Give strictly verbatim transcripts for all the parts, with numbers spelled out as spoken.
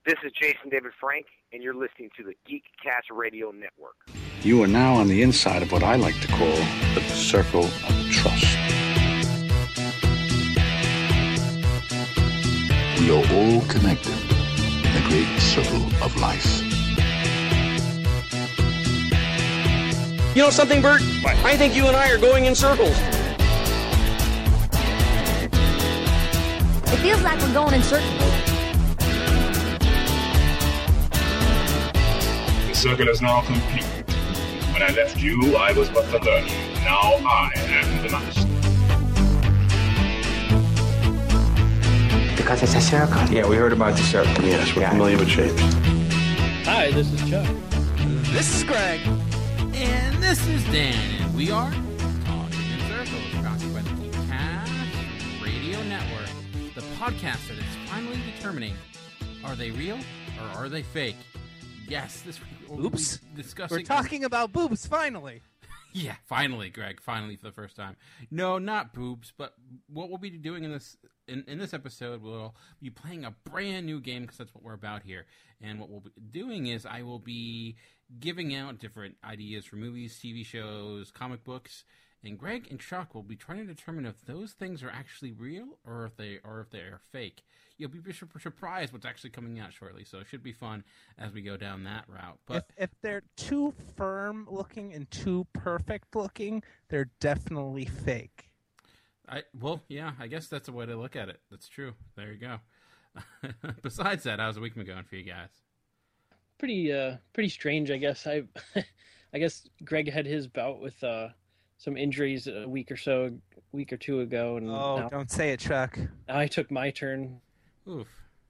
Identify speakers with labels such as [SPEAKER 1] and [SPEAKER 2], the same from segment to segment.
[SPEAKER 1] This is Jason David Frank, and you're listening to the Geekcast Radio Network.
[SPEAKER 2] You are now on the inside of what I like to call the circle of trust.
[SPEAKER 3] We are all connected in the great circle of life.
[SPEAKER 4] You know something, Bert? What? I think you and I are going in circles.
[SPEAKER 5] It feels like we're going in circles.
[SPEAKER 6] The circle is now complete. When I left you, I was but the learner. Now I am the master.
[SPEAKER 7] Because it's a circle.
[SPEAKER 8] Yeah, we heard about the circle.
[SPEAKER 2] Yes, we're
[SPEAKER 8] yeah.
[SPEAKER 2] familiar with shapes.
[SPEAKER 9] Hi, this is Chuck.
[SPEAKER 10] This is Greg.
[SPEAKER 11] And this is Dan. And we are Talking in Circles, brought to you by the Geekcast Radio Network, the podcast that is finally determining, are they real or are they fake? Yes, this week we'll
[SPEAKER 10] Oops.
[SPEAKER 11] be discussing...
[SPEAKER 10] We're talking about boobs, finally.
[SPEAKER 11] Yeah, finally, Greg, finally for the first time. No, not boobs, but what we'll be doing in this in, in this episode, we'll be playing a brand new game, because that's what we're about here. And what we'll be doing is I will be giving out different ideas for movies, T V shows, comic books, and Greg and Chuck will be trying to determine if those things are actually real or if they or if they are fake. You'll be surprised what's actually coming out shortly, so it should be fun as we go down that route. But
[SPEAKER 10] if, if they're too firm looking and too perfect looking, they're definitely fake.
[SPEAKER 11] I well, yeah, I guess that's a way to look at it. That's true. There you go. Besides that, how's the week been going for you guys?
[SPEAKER 9] Pretty, uh, pretty strange, I guess. I, I guess Greg had his bout with uh, some injuries a week or so, a week or two ago, and
[SPEAKER 10] oh,
[SPEAKER 9] now,
[SPEAKER 10] don't say it, Chuck.
[SPEAKER 9] Now I took my turn.
[SPEAKER 11] Oof.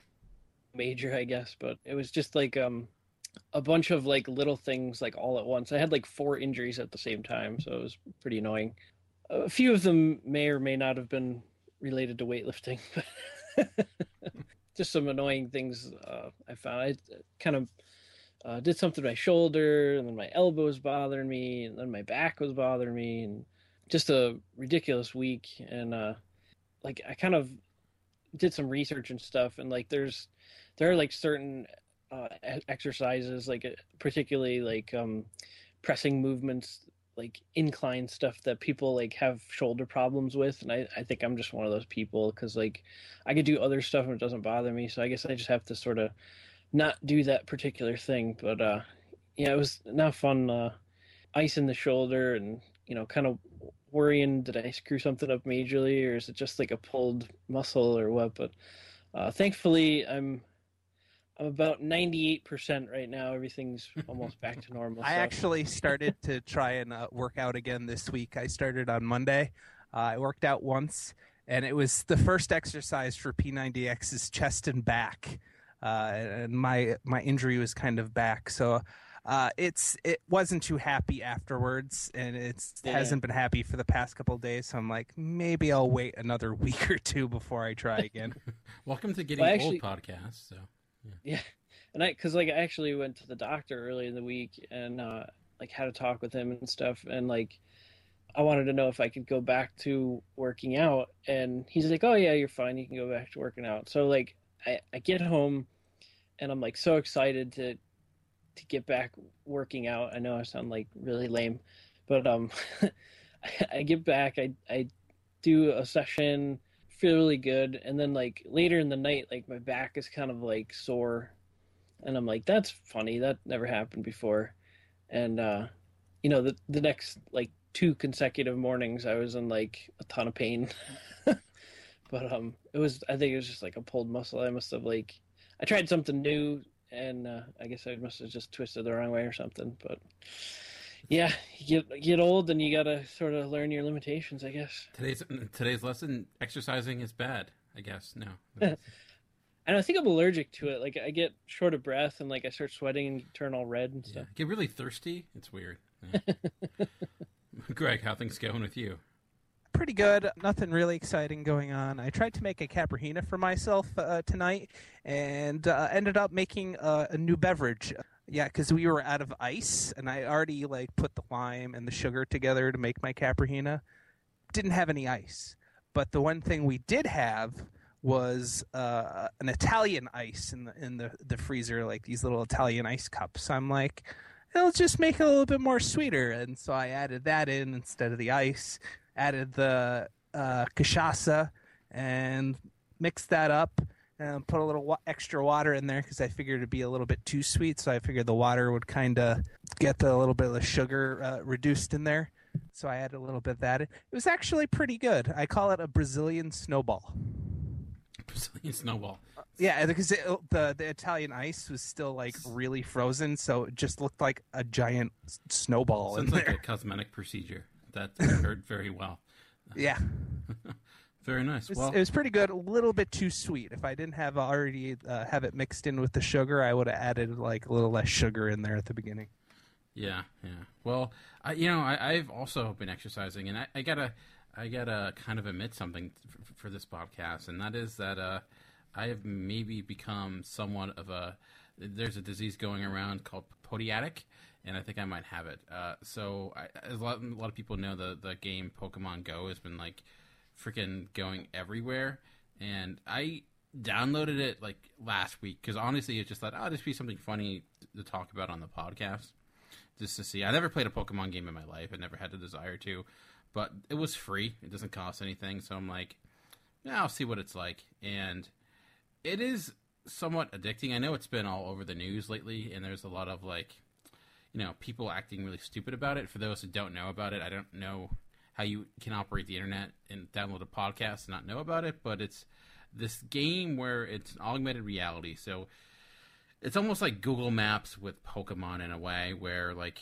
[SPEAKER 9] Major, I guess, but it was just like um, a bunch of like little things like all at once. I had like four injuries at the same time, so it was pretty annoying. A few of them may or may not have been related to weightlifting, but just some annoying things uh, I found. I kind of uh, did something to my shoulder, and then my elbow was bothering me, and then my back was bothering me, and just a ridiculous week. And uh, like I kind of did some research and stuff, and like there's there are like certain uh, exercises, like particularly like um, pressing movements, like incline stuff that people like have shoulder problems with, and I, I think I'm just one of those people, because like I could do other stuff and it doesn't bother me, so I guess I just have to sort of not do that particular thing. But uh yeah, it was not fun uh icing the shoulder and, you know, kind of worrying, did I screw something up majorly, or is it just like a pulled muscle or what? But uh thankfully I'm I'm about ninety-eight percent right now. Everything's almost back to normal.
[SPEAKER 10] I
[SPEAKER 9] so.
[SPEAKER 10] actually started to try and uh, work out again this week. I started on Monday. Uh, I worked out once, and it was the first exercise for P ninety X's chest and back. Uh, and my my injury was kind of back, so uh, it's it wasn't too happy afterwards, and it's
[SPEAKER 9] yeah.
[SPEAKER 10] hasn't been happy for the past couple of days. So I'm like, maybe I'll wait another week or two before I try again.
[SPEAKER 11] Welcome to Getting
[SPEAKER 9] well, actually,
[SPEAKER 11] Old podcast. So
[SPEAKER 9] yeah, yeah. and I because like I actually went to the doctor early in the week and uh, like had a talk with him and stuff, and like I wanted to know if I could go back to working out, and he's like, oh yeah, you're fine, you can go back to working out. So like I, I get home and I'm like so excited to to get back working out. I know I sound like really lame, but um I, I get back, I I do a session, feel really good, and then like later in the night, like my back is kind of like sore, and I'm like, that's funny, that never happened before. And uh you know, the the next like two consecutive mornings I was in like a ton of pain. But um it was I think it was just like a pulled muscle. I must have like I tried something new, and uh, I guess I must have just twisted the wrong way or something. But yeah, you get get old and you gotta sort of learn your limitations, I guess.
[SPEAKER 11] Today's today's lesson: exercising is bad. I guess no.
[SPEAKER 9] And I think I'm allergic to it. Like I get short of breath and like I start sweating and turn all red and stuff.
[SPEAKER 11] Yeah. Get really thirsty. It's weird. Yeah. Greg, how things going with you?
[SPEAKER 10] Pretty good. Nothing really exciting going on. I tried to make a Caprina for myself uh, tonight, and uh, ended up making uh, a new beverage. Yeah, because we were out of ice, and I already like put the lime and the sugar together to make my Caprina. Didn't have any ice, but the one thing we did have was uh, an Italian ice in the in the, the freezer, like these little Italian ice cups. I'm like, it'll just make it a little bit more sweeter, and so I added that in instead of the ice. Added the uh, cachaça and mixed that up, and put a little wa- extra water in there because I figured it'd be a little bit too sweet. So I figured the water would kind of get the, a little bit of the sugar uh, reduced in there. So I added a little bit of that. It was actually pretty good. I call it a Brazilian snowball.
[SPEAKER 11] Brazilian snowball.
[SPEAKER 10] Yeah, because it, the the Italian ice was still like really frozen, so it just looked like a giant s- snowball.
[SPEAKER 11] Sounds
[SPEAKER 10] in
[SPEAKER 11] like
[SPEAKER 10] there.
[SPEAKER 11] a cosmetic procedure. That occurred very well.
[SPEAKER 10] Yeah.
[SPEAKER 11] Very nice.
[SPEAKER 10] It was,
[SPEAKER 11] Well,
[SPEAKER 10] it was pretty good. A little bit too sweet. If I didn't have already uh, have it mixed in with the sugar, I would have added like a little less sugar in there at the beginning.
[SPEAKER 11] yeah, yeah. Well, I, you know, I, I've also been exercising, and I, I gotta, I gotta kind of admit something for, for this podcast, and that is that uh, I have maybe become somewhat of a. There's a disease going around called podiatric, and I think I might have it. Uh, so, I, as a lot, a lot of people know, the the game Pokemon Go has been like freaking going everywhere, and I downloaded it like last week because honestly, it's just thought, oh, this would be something funny to talk about on the podcast, just to see. I never played a Pokemon game in my life. I never had the desire to, but it was free. It doesn't cost anything, so I'm like, yeah, I'll see what it's like, and it is somewhat addicting. I know it's been all over the news lately, and there's a lot of like, you know, people acting really stupid about it. For those who don't know about it, I don't know how you can operate the internet and download a podcast and not know about it, but it's this game where it's an augmented reality. So it's almost like Google Maps with Pokemon in a way, where like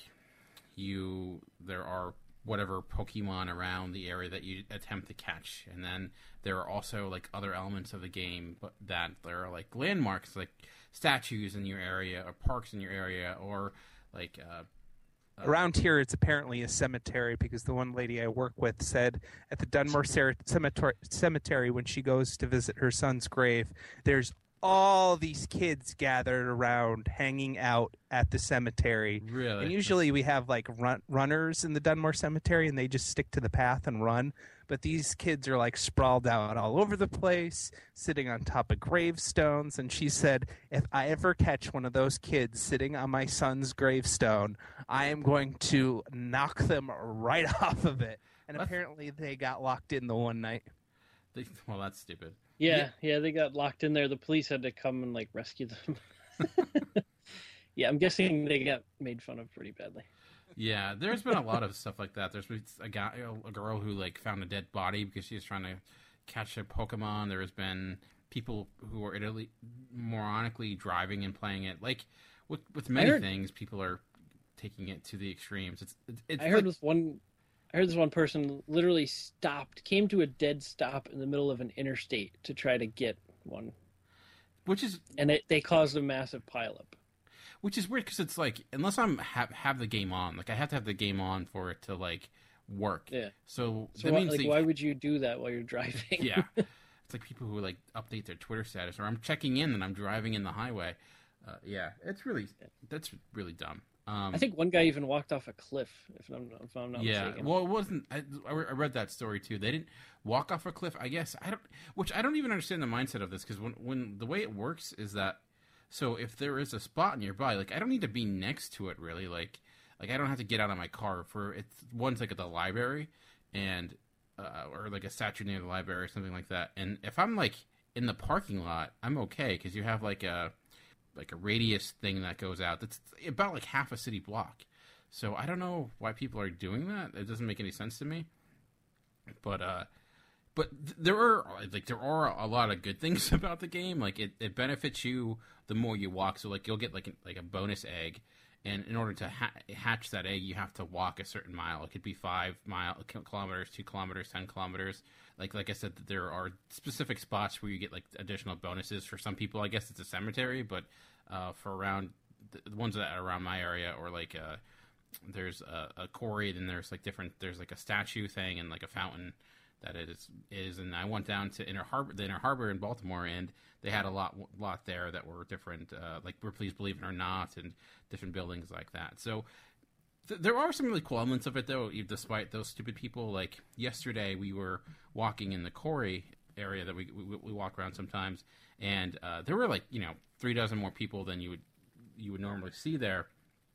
[SPEAKER 11] you there are whatever Pokemon around the area that you attempt to catch, and then there are also like other elements of the game, but that there are like landmarks, like statues in your area, or parks in your area, or like uh, uh,
[SPEAKER 10] Around here, it's apparently a cemetery because the one lady I work with said at the Dunmore Cer- Cemetery, cemetery when she goes to visit her son's grave, there's all these kids gathered around hanging out at the cemetery.
[SPEAKER 11] Really?
[SPEAKER 10] And usually we have like run- runners in the Dunmore Cemetery and they just stick to the path and run. But these kids are like sprawled out all over the place, sitting on top of gravestones. And she said, if I ever catch one of those kids sitting on my son's gravestone, I am going to knock them right off of it. And
[SPEAKER 11] What?
[SPEAKER 10] apparently they got locked in the one night.
[SPEAKER 11] they, well, that's stupid.
[SPEAKER 9] Yeah, yeah, they got locked in there. The police had to come and like rescue them. Yeah, I'm guessing they got made fun of pretty badly.
[SPEAKER 11] Yeah, there's been a lot of stuff like that. There's been a guy, a girl who like found a dead body because she was trying to catch a Pokemon. There has been people who are Italy, moronically driving and playing it. Like with with many
[SPEAKER 9] heard-
[SPEAKER 11] things, people are taking it to the extremes. It's it's, it's
[SPEAKER 9] I heard
[SPEAKER 11] like,
[SPEAKER 9] this one. I heard this one person literally stopped, came to a dead stop in the middle of an interstate to try to get one,
[SPEAKER 11] which is
[SPEAKER 9] and it, they caused a massive pileup.
[SPEAKER 11] which is weird because it's like unless I'm have have the game on, like I have to have the game on for it to like work.
[SPEAKER 9] Yeah.
[SPEAKER 11] So,
[SPEAKER 9] So
[SPEAKER 11] that
[SPEAKER 9] why,
[SPEAKER 11] means
[SPEAKER 9] like,
[SPEAKER 11] that-
[SPEAKER 9] why would you do that while you're driving?
[SPEAKER 11] yeah, it's like people who like update their Twitter status, or I'm checking in and I'm driving in the highway. Uh, yeah, it's really that's really dumb. Um,
[SPEAKER 9] I think one guy even walked off a cliff, if I'm, if I'm not
[SPEAKER 11] yeah,
[SPEAKER 9] mistaken.
[SPEAKER 11] well, it wasn't. I, I read that story too. They didn't walk off a cliff. I guess I don't. Which I don't even understand the mindset of this because when when the way it works is that so if there is a spot nearby, like I don't need to be next to it really. Like like I don't have to get out of my car for it's one's like at the library and uh, or like a statue near the library or something like that. And if I'm like in the parking lot, I'm okay because you have like a like a radius thing that goes out that's about like half a city block. So I don't know why people are doing that. It doesn't make any sense to me. But uh but th- there are like there are a lot of good things about the game. Like it, it benefits you the more you walk. So like you'll get like a, like a bonus egg, and in order to ha- hatch that egg, you have to walk a certain mile. It could be five mile kilometers, two kilometers, ten kilometers. Like like I said, there are specific spots where you get like additional bonuses. For some people, I guess it's a cemetery, but uh, for around the ones that are around my area, or like uh, there's a, a quarry, then there's like different. There's like a statue thing and like a fountain that it is is. And I went down to Inner Harbor, the Inner Harbor in Baltimore, and they had a lot lot there that were different, uh, like "We're Please Believe It or Not," and different buildings like that. So. There are some really cool elements of it, though, despite those stupid people. Like, yesterday, we were walking in the quarry area that we we, we walk around sometimes, and uh, there were like you know three dozen more people than you would you would normally see there.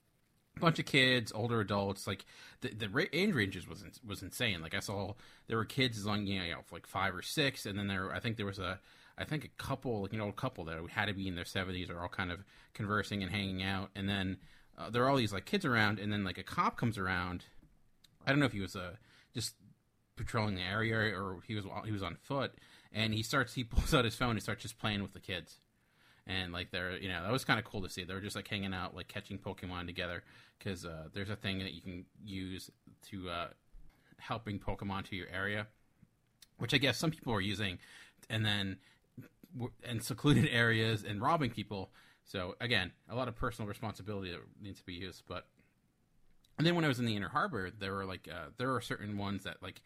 [SPEAKER 11] A bunch of kids, older adults, like the the age ranges was was insane. Like I saw there were kids as long you know like five or six, and then there I think there was a I think a couple like you know a couple that had to be in their seventies are all kind of conversing and hanging out, and then uh, there are all these like kids around, and then like a cop comes around. I don't know if he was uh, just patrolling the area or he was he was on foot, and he starts he pulls out his phone and starts just playing with the kids. And, like, they're, you know, that was kind of cool to see. They were just, like, hanging out, like, catching Pokemon together. Because uh, there's a thing that you can use to uh, help bring Pokemon to your area. Which I guess some people are using. And then, in secluded areas and robbing people. So, again, a lot of personal responsibility that needs to be used. But, and then when I was in the Inner Harbor, there were, like, uh, there are certain ones that, like,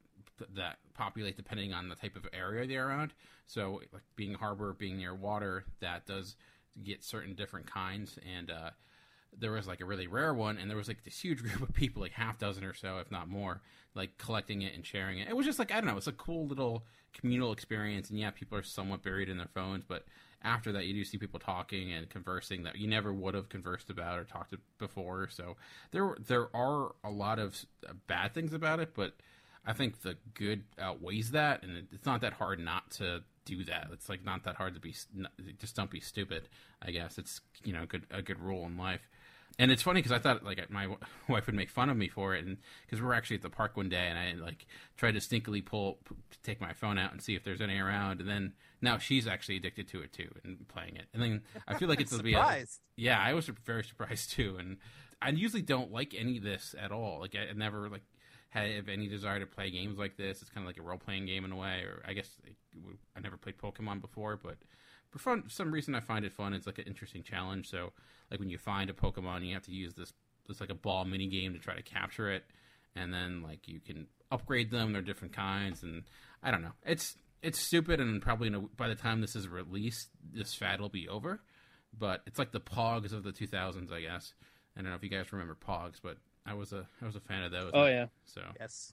[SPEAKER 11] that populate depending on the type of area they're around. So, like being harbor, being near water, that does get certain different kinds. And uh, there was like a really rare one, and there was like this huge group of people, like half dozen or so, if not more, like collecting it and sharing it. It was just like, I don't know, it's a cool little communal experience. And yeah, people are somewhat buried in their phones, but after that, you do see people talking and conversing that you never would have conversed about or talked to before. So there, there are a lot of bad things about it, but I think the good outweighs that, and it's not that hard not to do that. It's like not that hard to be, just don't be stupid, I guess. It's, you know, a good, a good rule in life. And it's funny because I thought like my wife would make fun of me for it, and because we were actually at the park one day, and I like tried to stinkily pull, take my phone out and see if there's any around, and then now she's actually addicted to it too and playing it. And then I feel like it's to be a, yeah, I was very surprised too, and I usually don't like any of this at all. Like I, I never like. have any desire to play games like this. It's kind of like a role-playing game in a way, or I guess I never played Pokemon before, but for fun, for some reason I find it fun. It's like an interesting challenge. So like when you find a Pokemon, you have to use this, this like a ball mini game to try to capture it. And then like you can upgrade them. They're different kinds. And I don't know. It's, it's stupid. And probably in a, by the time this is released, this fad will be over, but it's like the Pogs of the two thousands, I guess. I don't know if you guys remember Pogs, but I was a I was a fan of those.
[SPEAKER 9] Oh yeah.
[SPEAKER 11] So
[SPEAKER 10] yes.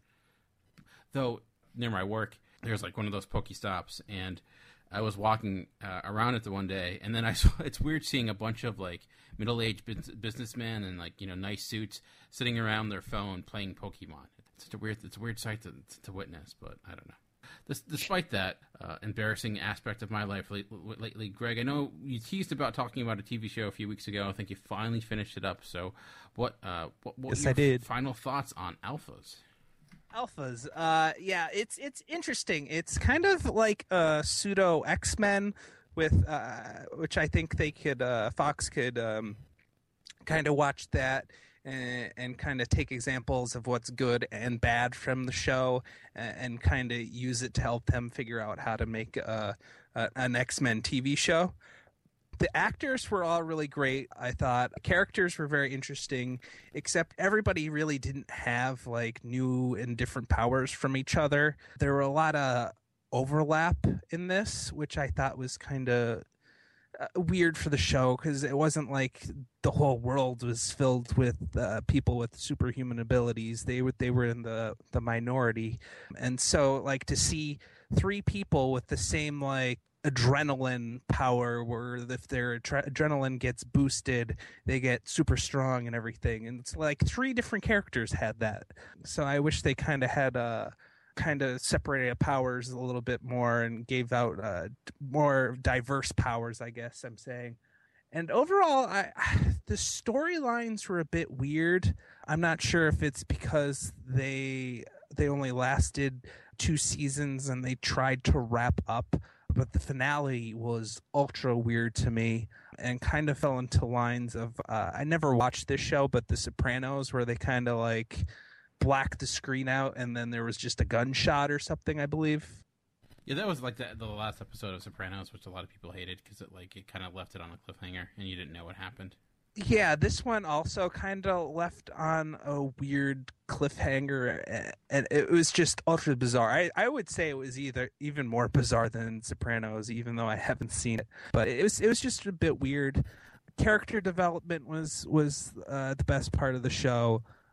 [SPEAKER 11] Though near my work, there's like one of those Pokestops, and I was walking uh, around it the one day, and then I saw it's weird seeing a bunch of like middle-aged businessmen in like you know nice suits sitting around their phone playing Pokemon. It's such a weird it's a weird sight to to witness, but I don't know. This, despite that uh, embarrassing aspect of my life lately, Greg, I know you teased about talking about a T V show a few weeks ago. I think you finally finished it up. So, what? Uh, what, what
[SPEAKER 10] yes,
[SPEAKER 11] were your
[SPEAKER 10] I did.
[SPEAKER 11] Final thoughts on Alphas?
[SPEAKER 10] Alphas, uh, yeah, it's it's interesting. It's kind of like a pseudo X-Men, with uh, which I think they could uh, Fox could um, kind of watch that. And, and kind of take examples of what's good and bad from the show, and, and kind of use it to help them figure out how to make a, a, an X-Men T V show. The actors were all really great, I thought. Characters were very interesting, except everybody really didn't have like new and different powers from each other. There were a lot of overlap in this, which I thought was kind of Uh, weird for the show, because it wasn't like the whole world was filled with uh, people with superhuman abilities. They were they were in the the minority, and so like to see three people with the same like adrenaline power, where if their adre- adrenaline gets boosted, they get super strong and everything, and it's like three different characters had that. So I wish they kind of had a. kind of separated powers a little bit more and gave out uh, more diverse powers, I guess I'm saying. And overall, I, the storylines were a bit weird. I'm not sure if it's because they they only lasted two seasons and they tried to wrap up, but the finale was ultra weird to me and kind of fell into lines of, uh, I never watched this show, but The Sopranos, where they kind of like blacked the screen out and then there was just a gunshot or something, I believe.
[SPEAKER 11] Yeah, that was like the, the last episode of Sopranos, which a lot of people hated because it like it kind of left it on a cliffhanger and you didn't know what happened.
[SPEAKER 10] Yeah, this one also kind of left on a weird cliffhanger, and it was just ultra bizarre. I, I would say it was either even more bizarre than Sopranos, even though I haven't seen it. But it was it was just a bit weird. Character development was was uh, the best part of the show.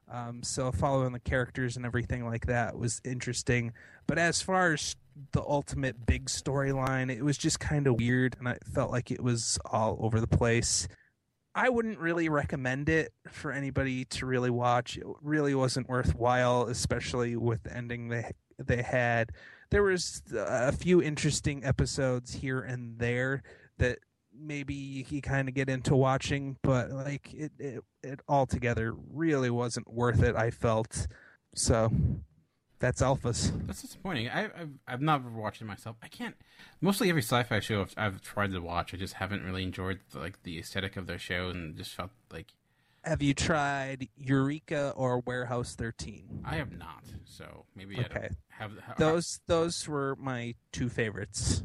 [SPEAKER 10] Um, so following the characters and everything like that was interesting. But as far as the ultimate big storyline, it was just kind of weird, and I felt like it was all over the place. I wouldn't really recommend it for anybody to really watch. It really wasn't worthwhile, especially with the ending they they had. There was a few interesting episodes here and there that maybe you kind of get into watching, but like it, it, it altogether really wasn't worth it, I felt. So that's Alphas.
[SPEAKER 11] That's disappointing. I, I've I've never watched it myself. I can't. Mostly every sci-fi show I've, I've tried to watch, I just haven't really enjoyed the, like the aesthetic of their show, and just felt like.
[SPEAKER 10] Have you tried Eureka or Warehouse thirteen?
[SPEAKER 11] I have not. So maybe
[SPEAKER 10] okay.
[SPEAKER 11] I don't have how,
[SPEAKER 10] those. Those were my two favorites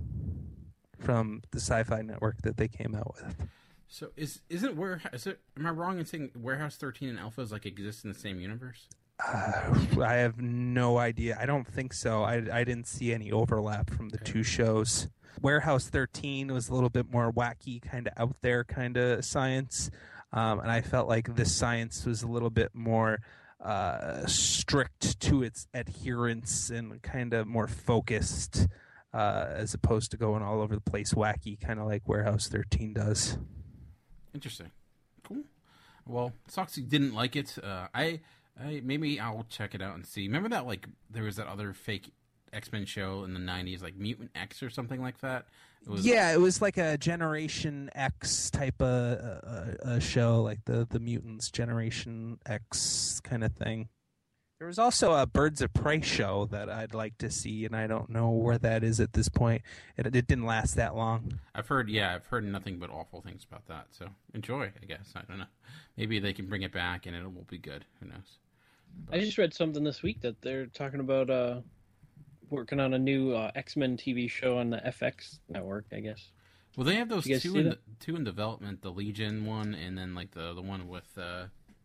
[SPEAKER 10] from the Sci-Fi Network that they came out with.
[SPEAKER 11] So is isn't Warehouse? Is it? Am I wrong in saying Warehouse thirteen and Alphas like exist in the same universe?
[SPEAKER 10] Uh, I have no idea. I don't think so. I, I didn't see any overlap from the
[SPEAKER 11] okay.
[SPEAKER 10] two shows. Warehouse thirteen was a little bit more wacky, kind of out there kind of science. Um, and I felt like this science was a little bit more uh, strict to its adherence and kind of more focused uh, as opposed to going all over the place wacky, kind of like Warehouse thirteen does.
[SPEAKER 11] Interesting. Cool. Well, Soxy didn't like it. Uh, I... I, maybe I'll check it out and see. Remember that, like, there was that other fake X-Men show in the nineties, like Mutant X or something like that?
[SPEAKER 10] It was, yeah, it was like a Generation X type of uh, uh, show, like the, the Mutants Generation X kind of thing. There was also a Birds of Prey show that I'd like to see, and I don't know where that is at this point. It, it didn't last that long.
[SPEAKER 11] I've heard, yeah, I've heard nothing but awful things about that, so enjoy, I guess. I don't know. Maybe they can bring it back and it will be good. Who knows?
[SPEAKER 9] I just read something this week that they're talking about uh, working on a new uh, X-Men T V show on the F X network, I guess.
[SPEAKER 11] Well, they have those two in,
[SPEAKER 9] the,
[SPEAKER 11] two in development, the Legion one, and then like the the one with uh,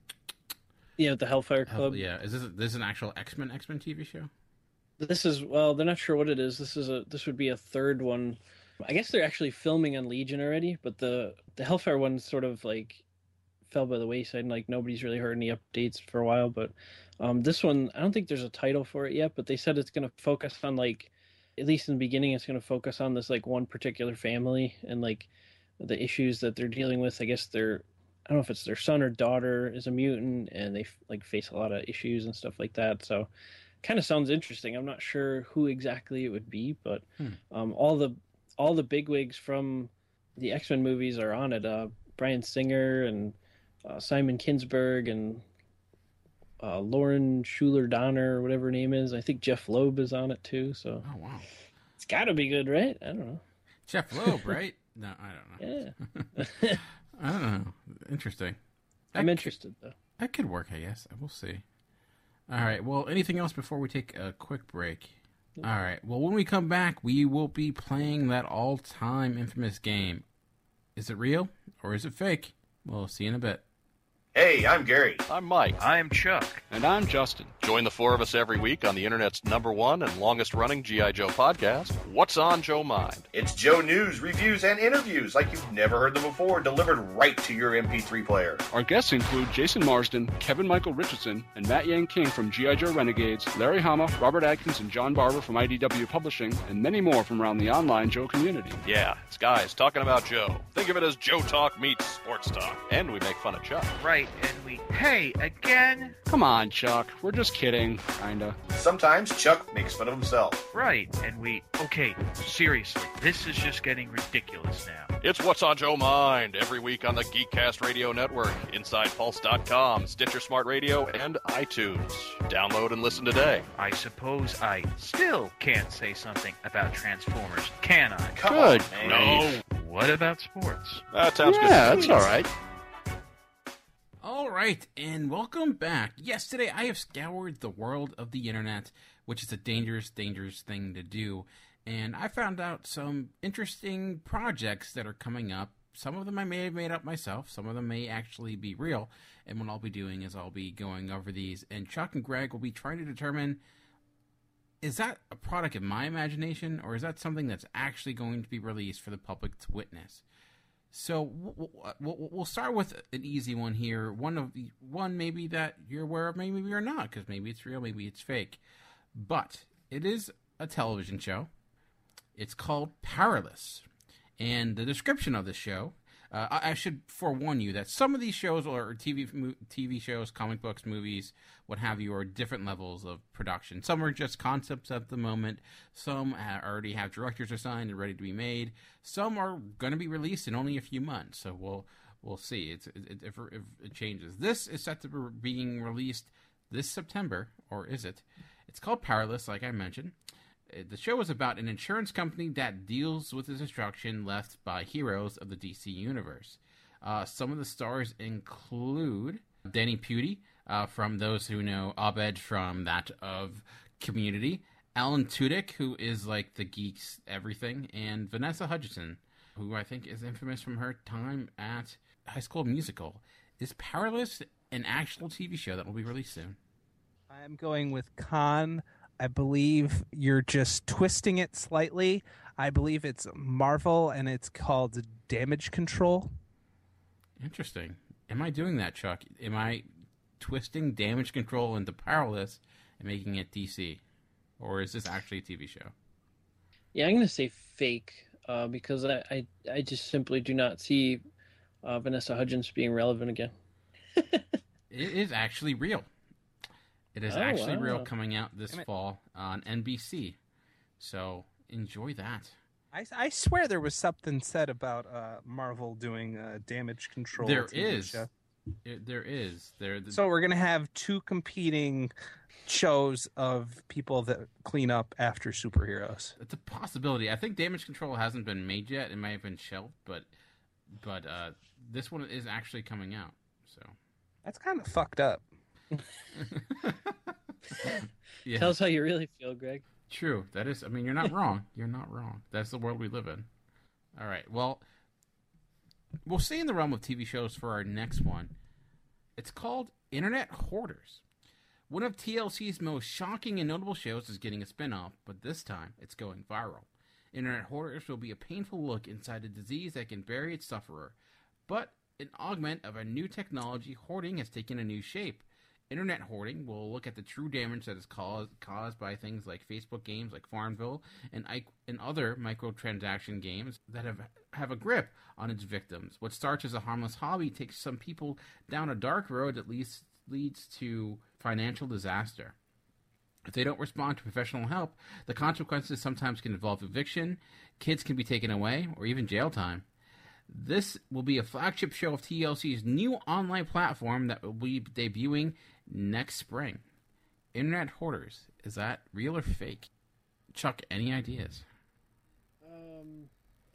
[SPEAKER 9] yeah, the Hellfire Club.
[SPEAKER 11] Hell, yeah, is this this is an actual X-Men X-Men T V show?
[SPEAKER 9] This is well, they're not sure what it is. This is a this would be a third one. I guess they're actually filming on Legion already, but the the Hellfire one sort of like fell by the wayside, and like nobody's really heard any updates for a while. But um, this one, I don't think there's a title for it yet, but they said it's going to focus on like, at least in the beginning, it's going to focus on this like one particular family and like the issues that they're dealing with. I guess they're, I don't know if it's their son or daughter is a mutant, and they like face a lot of issues and stuff like that. So kind of sounds interesting. I'm not sure who exactly it would be, but hmm. um, all the all the bigwigs from the X-Men movies are on it. Uh, Bryan Singer and Uh, Simon Kinberg and uh, Lauren Schuler Donner, or whatever her name is. I think Jeff Loeb is on it too. So,
[SPEAKER 11] oh wow,
[SPEAKER 9] it's got to be good, right? I don't know.
[SPEAKER 11] Jeff Loeb, right? No, I don't know.
[SPEAKER 9] Yeah,
[SPEAKER 11] I don't know. Interesting.
[SPEAKER 9] I'm
[SPEAKER 11] that
[SPEAKER 9] interested
[SPEAKER 11] could,
[SPEAKER 9] though.
[SPEAKER 11] That could work, I guess. We'll see. All right. Well, anything else before we take a quick break? All right. Well, when we come back, we will be playing that all-time infamous game. Is it real or is it fake? We'll see in a bit.
[SPEAKER 7] Hey, I'm Gary.
[SPEAKER 8] I'm Mike.
[SPEAKER 12] I'm Chuck.
[SPEAKER 8] And I'm Justin.
[SPEAKER 12] Join the four of us every week on the internet's number one and longest-running G I. Joe podcast, What's on Joe Mind?
[SPEAKER 7] It's Joe news, reviews, and interviews like you've never heard them before, delivered right to your M P three player.
[SPEAKER 13] Our guests include Jason Marsden, Kevin Michael Richardson, and Matt Yang King from G I. Joe Renegades, Larry Hama, Robert Adkins, and John Barber from I D W Publishing, and many more from around the online Joe community.
[SPEAKER 12] Yeah, it's guys talking about Joe. Think of it as Joe Talk meets sports talk. And we make fun of Chuck.
[SPEAKER 14] Right, and we... Hey, again?
[SPEAKER 13] Come on, Chuck. We're just kidding, kinda.
[SPEAKER 7] Sometimes Chuck makes fun of himself.
[SPEAKER 14] Right, and we... Okay, seriously, this is just getting ridiculous now.
[SPEAKER 12] It's What's on Joe Mind, every week on the Geekcast Radio Network, Inside Pulse dot com, Stitcher Smart Radio, and iTunes. Download and listen today.
[SPEAKER 14] I suppose I still can't say something about Transformers, can I?
[SPEAKER 12] Come
[SPEAKER 13] Good.
[SPEAKER 12] On, no.
[SPEAKER 14] What about sports?
[SPEAKER 12] That sounds
[SPEAKER 13] yeah,
[SPEAKER 12] good.
[SPEAKER 13] Yeah, that's all right.
[SPEAKER 11] All right, and welcome back. Yes, today I have scoured the world of the internet, which is a dangerous, dangerous thing to do. And I found out some interesting projects that are coming up. Some of them I may have made up myself. Some of them may actually be real. And what I'll be doing is I'll be going over these. And Chuck and Greg will be trying to determine, is that a product of my imagination, or is that something that's actually going to be released for the public to witness? So we'll, we'll start with an easy one here. One of the, one maybe that you're aware of, maybe you're not, because maybe it's real, maybe it's fake. But it is a television show. It's called Powerless. And the description of the show, uh, I, I should forewarn you that some of these shows, or T V T V shows, comic books, movies, what have you, are different levels of production. Some are just concepts at the moment. Some already have directors assigned and ready to be made. Some are going to be released in only a few months. So we'll we'll see. It's it, if, if it changes. This is set to be being released this September, or is it? It's called Powerless, like I mentioned. The show is about an insurance company that deals with the destruction left by heroes of the D C universe. Uh, some of the stars include Danny Pudi, uh, from those who know Abed from that of Community, Alan Tudyk, who is like the geek's everything, and Vanessa Hudgens, who I think is infamous from her time at High School Musical. Is Powerless an actual T V show that will be released soon?
[SPEAKER 10] I'm going with Khan. I believe you're just twisting it slightly. I believe it's Marvel, and it's called Damage Control.
[SPEAKER 11] Interesting. Am I doing that, Chuck? Am I twisting Damage Control into Powerless and making it D C? Or is this actually a T V show?
[SPEAKER 9] Yeah, I'm going to say fake, uh, because I, I, I just simply do not see uh, Vanessa Hudgens being relevant again.
[SPEAKER 11] It is actually real. It is
[SPEAKER 9] oh,
[SPEAKER 11] actually
[SPEAKER 9] wow.
[SPEAKER 11] real, coming out this fall on N B C. So enjoy that.
[SPEAKER 10] I, I swear there was something said about uh, Marvel doing uh, Damage Control.
[SPEAKER 11] There
[SPEAKER 10] T V
[SPEAKER 11] is.
[SPEAKER 10] Show.
[SPEAKER 11] It, there is. There. The...
[SPEAKER 10] So we're going to have two competing shows of people that clean up after superheroes.
[SPEAKER 11] It's a possibility. I think Damage Control hasn't been made yet. It may have been shelved, but but uh, this one is actually coming out. So
[SPEAKER 10] that's kind of fucked up.
[SPEAKER 11] Yeah.
[SPEAKER 9] Tell us how you really feel, Greg.
[SPEAKER 11] True. That is, I mean, you're not wrong. You're not wrong. That's the world we live in. All right. Well, we'll stay in the realm of T V shows for our next one. It's called Internet Hoarders. One of T L C's most shocking and notable shows is getting a spinoff, but this time it's going viral. Internet Hoarders will be a painful look inside a disease that can bury its sufferer. But an augment of a new technology, hoarding has taken a new shape. Internet hoarding will look at the true damage that is caused caused by things like Facebook games like Farmville and, and other microtransaction games that have, have a grip on its victims. What starts as a harmless hobby takes some people down a dark road that leads, leads to financial disaster. If they don't respond to professional help, the consequences sometimes can involve eviction, kids can be taken away, or even jail time. This will be a flagship show of T L C's new online platform that will be debuting next spring. Internet Hoarders. Is that real or fake? Chuck, any ideas?
[SPEAKER 9] Um,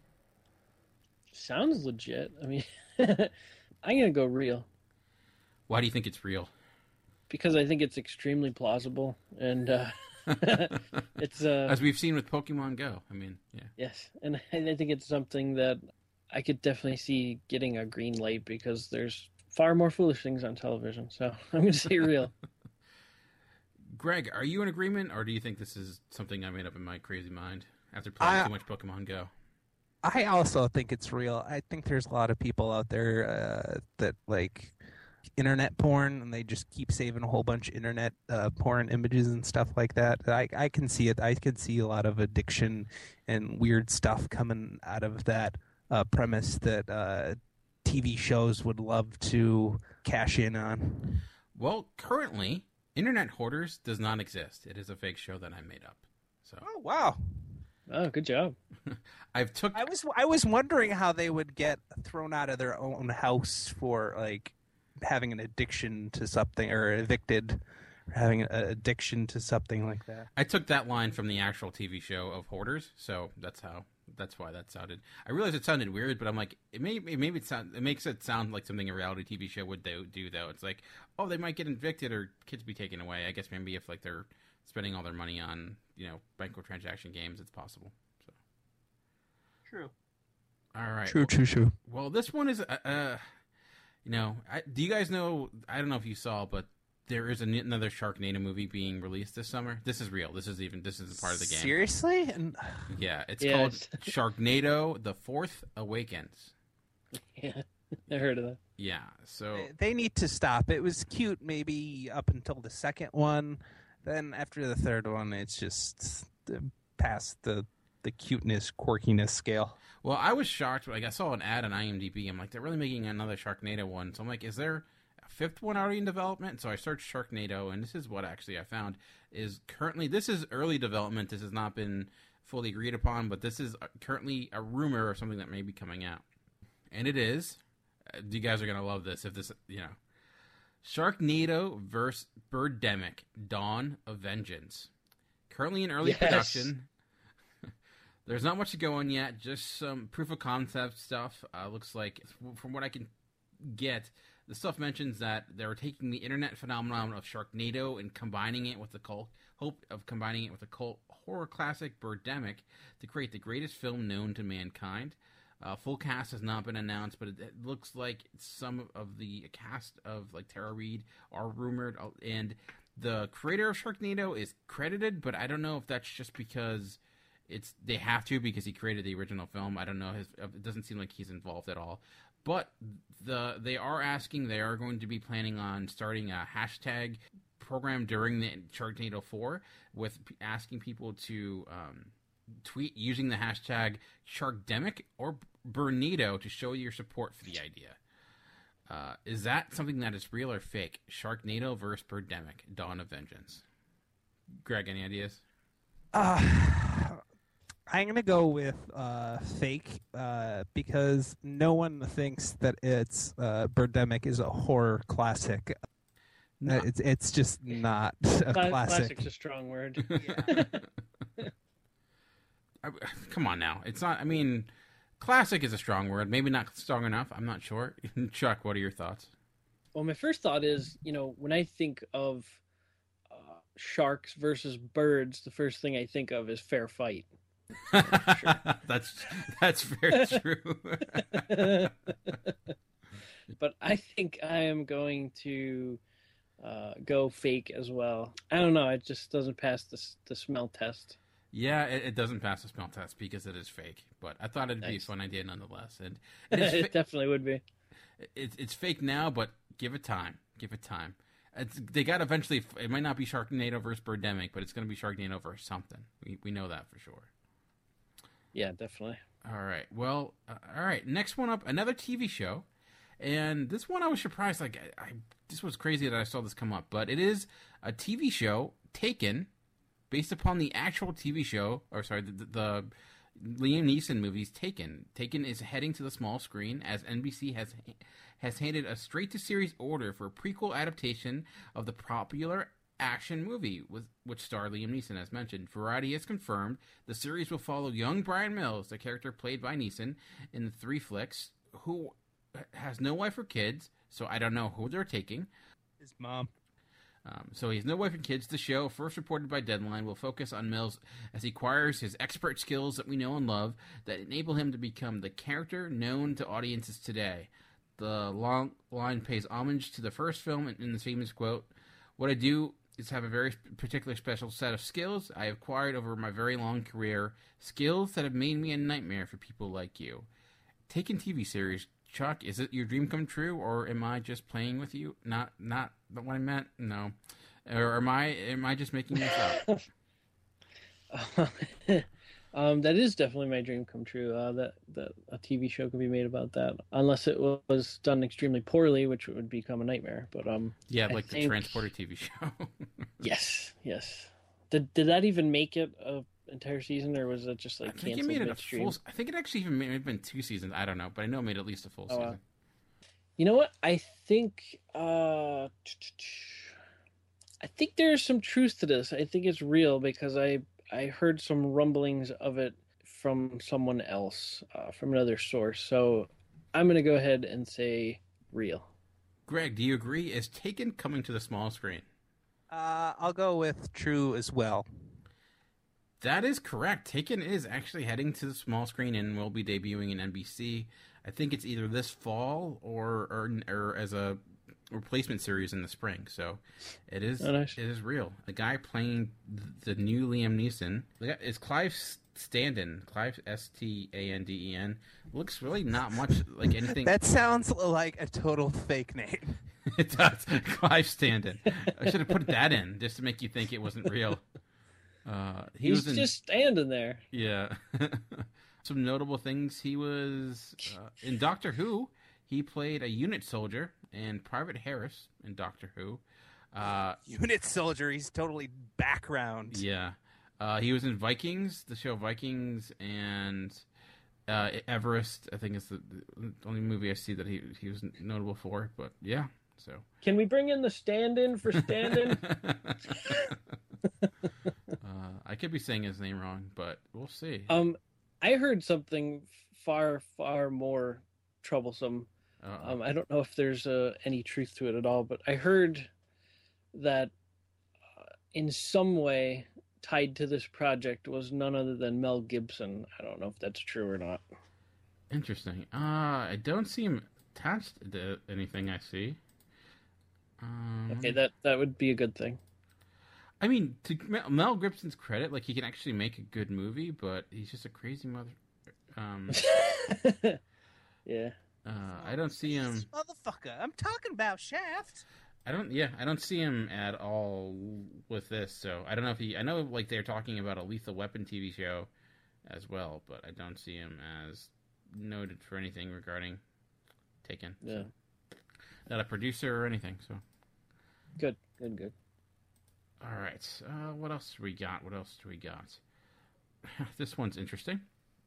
[SPEAKER 9] sounds legit. I mean, I'm going to go real.
[SPEAKER 11] Why do you think it's real?
[SPEAKER 9] Because I think it's extremely plausible, and uh, it's... Uh,
[SPEAKER 11] as we've seen with Pokemon Go. I mean, yeah.
[SPEAKER 9] Yes, and I think it's something that I could definitely see getting a green light, because there's far more foolish things on television. So I'm going to say real.
[SPEAKER 11] Greg, are you in agreement, or do you think this is something I made up in my crazy mind after playing
[SPEAKER 10] I,
[SPEAKER 11] too much Pokemon Go?
[SPEAKER 10] I also think it's real. I think there's a lot of people out there uh, that like internet porn, and they just keep saving a whole bunch of internet uh, porn images and stuff like that. I, I can see it. I could see a lot of addiction and weird stuff coming out of that uh, premise that uh, T V shows would love to cash in on.
[SPEAKER 11] Well, currently, Internet Hoarders does not exist. It is a fake show that I made up. So.
[SPEAKER 10] Oh, wow.
[SPEAKER 9] Oh, good job.
[SPEAKER 11] I've took.
[SPEAKER 10] I was I was wondering how they would get thrown out of their own house for like having an addiction to something, or evicted, or having an addiction to something like that.
[SPEAKER 11] I took that line from the actual T V show of Hoarders, so that's how. That's why that sounded. I realized it sounded weird, but I'm like, it may it maybe it sound it makes it sound like something a reality T V show would do, do though. It's like, oh, they might get evicted or kids be taken away. I guess maybe if like they're spending all their money on, you know, microtransaction games, it's possible. So
[SPEAKER 10] true.
[SPEAKER 11] All right.
[SPEAKER 10] True,
[SPEAKER 11] well,
[SPEAKER 10] true, true.
[SPEAKER 11] Well, this one is, uh, uh you know, I, do you guys know? I don't know if you saw, but there is an, another Sharknado movie being released this summer. This is real. This is even. This is part of the game.
[SPEAKER 10] Seriously? And
[SPEAKER 11] yeah, it's
[SPEAKER 9] yes.
[SPEAKER 11] called Sharknado: The Fourth Awakens.
[SPEAKER 9] Yeah, I heard of that.
[SPEAKER 11] Yeah, so
[SPEAKER 10] They need to stop. It was cute maybe up until the second one. Then after the third one, it's just uh, past the the cuteness, quirkiness scale.
[SPEAKER 11] Well, I was shocked. Like, I saw an ad on IMDb. I'm like, they're really making another Sharknado one. So I'm like, is there a fifth one already in development? So I searched Sharknado, and this is what actually I found. Is currently, this is early development. This has not been fully agreed upon, but this is currently a rumor of something that may be coming out. And it is. Uh, you guys are going to love this. If this, you know. Sharknado versus Birdemic, Dawn of Vengeance. Currently in early
[SPEAKER 9] Yes.
[SPEAKER 11] production. There's not much to go on yet, just some proof of concept stuff. Uh, looks like, from what I can get, the stuff mentions that they're taking the internet phenomenon of Sharknado and combining it with the cult, hope of combining it with the cult horror classic Birdemic to create the greatest film known to mankind. Uh, full cast has not been announced, but it, it looks like some of the cast of like Tara Reid are rumored, and the creator of Sharknado is credited, but I don't know if that's just because it's they have to because he created the original film. I don't know. His, it doesn't seem like he's involved at all. But the they are asking, they are going to be planning on starting a hashtag program during the Sharknado four with asking people to um, tweet using the hashtag Sharkdemic or Burnito to show your support for the idea. Uh, is that something that is real or fake? Sharknado versus Birdemic, Dawn of Vengeance. Greg, any ideas?
[SPEAKER 10] Uh, I'm going to go with uh, fake uh, because no one thinks that it's uh, Birdemic is a horror classic.
[SPEAKER 11] No.
[SPEAKER 10] Uh, it's it's just not a
[SPEAKER 9] Cla-
[SPEAKER 10] classic.
[SPEAKER 9] Classic's a strong word.
[SPEAKER 11] I, come on now. It's not, I mean, classic is a strong word. Maybe not strong enough. I'm not sure. Chuck, what are your thoughts?
[SPEAKER 9] Well, my first thought is, you know, when I think of uh, sharks versus birds, the first thing I think of is fair fight.
[SPEAKER 11] that's that's very true.
[SPEAKER 9] But I think I am going to uh, go fake as well. I don't know. It just doesn't pass the the smell test.
[SPEAKER 11] Yeah, it, it doesn't pass the smell test because it is fake. But I thought it'd be
[SPEAKER 9] Nice.
[SPEAKER 11] a fun idea nonetheless. And, and it's
[SPEAKER 9] It
[SPEAKER 11] fa-
[SPEAKER 9] definitely would be.
[SPEAKER 11] It's it's fake now, but give it time. Give it time. It's, they got eventually. It might not be Sharknado versus Birdemic, but it's going to be Sharknado versus something. We we know that for sure.
[SPEAKER 9] Yeah, definitely.
[SPEAKER 11] All right. Well, uh, all right. Next one up, another T V show, and this one I was surprised. Like, I, I this was crazy that I saw this come up, but it is a T V show, Taken, based upon the actual T V show, or sorry, the, the, the Liam Neeson movies. Taken. Taken is heading to the small screen as N B C has has handed a straight-to-series order for a prequel adaptation of the popular action movie with which starred Liam Neeson, as mentioned. Variety has confirmed the series will follow young Brian Mills, the character played by Neeson in the three flicks, who has no wife or kids, so I don't know who they're taking.
[SPEAKER 10] His mom.
[SPEAKER 11] Um, so he has no wife and kids. The show, first reported by Deadline, will focus on Mills as he acquires his expert skills that we know and love that enable him to become the character known to audiences today. The long line pays homage to the first film in this famous quote, "What I do is have a very particular special set of skills I have acquired over my very long career, skills that have made me a nightmare for people like you." Taken T V series, Chuck, is it your dream come true, or am I just playing with you? Not, not what I meant. No, or am I? Am I just making this up?
[SPEAKER 9] um, that is definitely my dream come true. Uh, that that a T V show could be made about that, unless it was done extremely poorly, which would become a nightmare. But um,
[SPEAKER 11] yeah,
[SPEAKER 9] I
[SPEAKER 11] like the
[SPEAKER 9] think-
[SPEAKER 11] Transporter T V show.
[SPEAKER 9] Yes, yes. Did did that even make it a entire season, or was it just like
[SPEAKER 11] I think it
[SPEAKER 9] canceled
[SPEAKER 11] made it a
[SPEAKER 9] midstream?
[SPEAKER 11] full. I think it actually even may have been two seasons. I don't know, but I know it made at least a full
[SPEAKER 9] Oh, wow.
[SPEAKER 11] season.
[SPEAKER 9] You know what? I think uh, I think there's some truth to this. I think it's real because I I heard some rumblings of it from someone else, uh, from another source. So I'm gonna go ahead and say real.
[SPEAKER 11] Greg, do you agree? Is Taken coming to the small screen?
[SPEAKER 10] Uh, I'll go with true as well.
[SPEAKER 11] That is correct. Taken is actually heading to the small screen and will be debuting in N B C. I think it's either this fall or or, or as a replacement series in the spring. So it is
[SPEAKER 9] Oh, nice.
[SPEAKER 11] it is real. The guy playing the new Liam Neeson is Clive Standen, Clive S T A N D E N, looks really not much like anything.
[SPEAKER 10] That sounds like a total fake name.
[SPEAKER 11] It does. Clive Standen. I should have put that in just to make you think it wasn't real. Uh, he
[SPEAKER 9] He's
[SPEAKER 11] was in,
[SPEAKER 9] just standing there.
[SPEAKER 11] Yeah. Some notable things. He was uh, in Doctor Who. He played a unit soldier and Private Harris in Doctor Who. Uh,
[SPEAKER 10] unit soldier. He's totally background.
[SPEAKER 11] Yeah. Uh, he was in Vikings, the show Vikings, and uh, Everest. I think it's the, the only movie I see that he he was notable for. But yeah, so
[SPEAKER 9] can we bring in the stand-in for stand-in?
[SPEAKER 11] uh, I could be saying his name wrong, but we'll see.
[SPEAKER 9] Um, I heard something far far more troublesome.
[SPEAKER 11] Uh-oh.
[SPEAKER 9] Um, I don't know if there's uh, any truth to it at all, but I heard that uh, in some way tied to this project was none other than Mel Gibson. I don't know if that's true or not.
[SPEAKER 11] Interesting. Uh, I don't see him attached to anything I see. Um,
[SPEAKER 9] Okay, that, that would be a good thing.
[SPEAKER 11] I mean, to Mel Gibson's credit, like, he can actually make a good movie, but he's just a crazy mother... Um,
[SPEAKER 9] yeah.
[SPEAKER 11] Uh, I don't see him...
[SPEAKER 10] Motherfucker, I'm talking about Shaft.
[SPEAKER 11] I don't, yeah, I don't see him at all with this, so I don't know if he... I know, like, they're talking about a Lethal Weapon T V show as well, but I don't see him as noted for anything regarding Taken.
[SPEAKER 9] Yeah.
[SPEAKER 11] So. Not a producer or anything, so...
[SPEAKER 9] Good, good, good.
[SPEAKER 11] All right, uh, what else do we got? What else do we got? This one's interesting.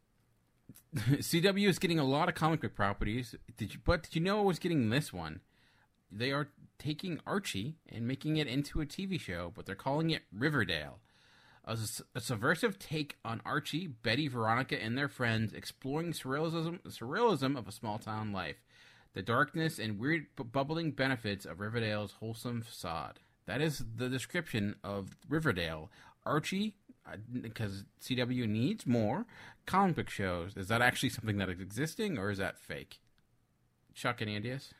[SPEAKER 11] C W is getting a lot of comic book properties, did you, but did you know it was getting this one? They are taking Archie and making it into a T V show, but they're calling it Riverdale. A, a subversive take on Archie, Betty, Veronica, and their friends exploring surrealism, surrealism of a small-town life, the darkness and weird bu- bubbling benefits of Riverdale's wholesome facade. That is the description of Riverdale. Archie, because C W needs more comic book shows. Is that actually something that is existing, or is that fake? Chuck, any ideas?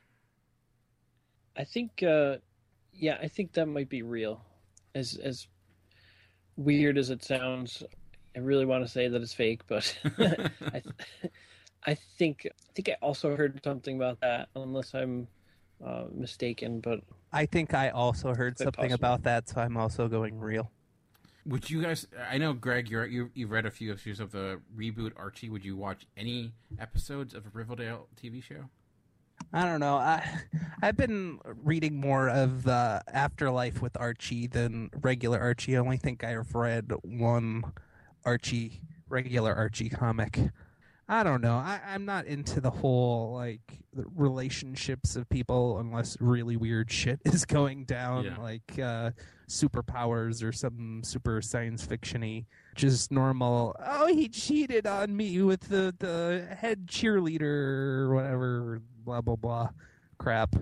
[SPEAKER 9] I think, uh, yeah, I think that might be real. As as weird as it sounds, I really want to say that it's fake, but I, th- I think I think I also heard something about that, unless I'm uh, mistaken. But
[SPEAKER 10] I think I also heard something
[SPEAKER 9] possible.
[SPEAKER 10] about that, so I'm also going real.
[SPEAKER 11] Would you guys? I know, Greg, you're, you you've read a few issues of the reboot Archie. Would you watch any episodes of a Riverdale T V show?
[SPEAKER 10] I don't know. I I've been reading more of the Afterlife with Archie than regular Archie. I only think I've read one Archie, regular Archie comic. I don't know. I, I'm not into the whole like relationships of people unless really weird shit is going down,
[SPEAKER 11] Yeah.
[SPEAKER 10] like uh, superpowers or some super science fiction-y. Just normal. Oh, he cheated on me with the the head cheerleader or whatever. Blah blah blah, crap.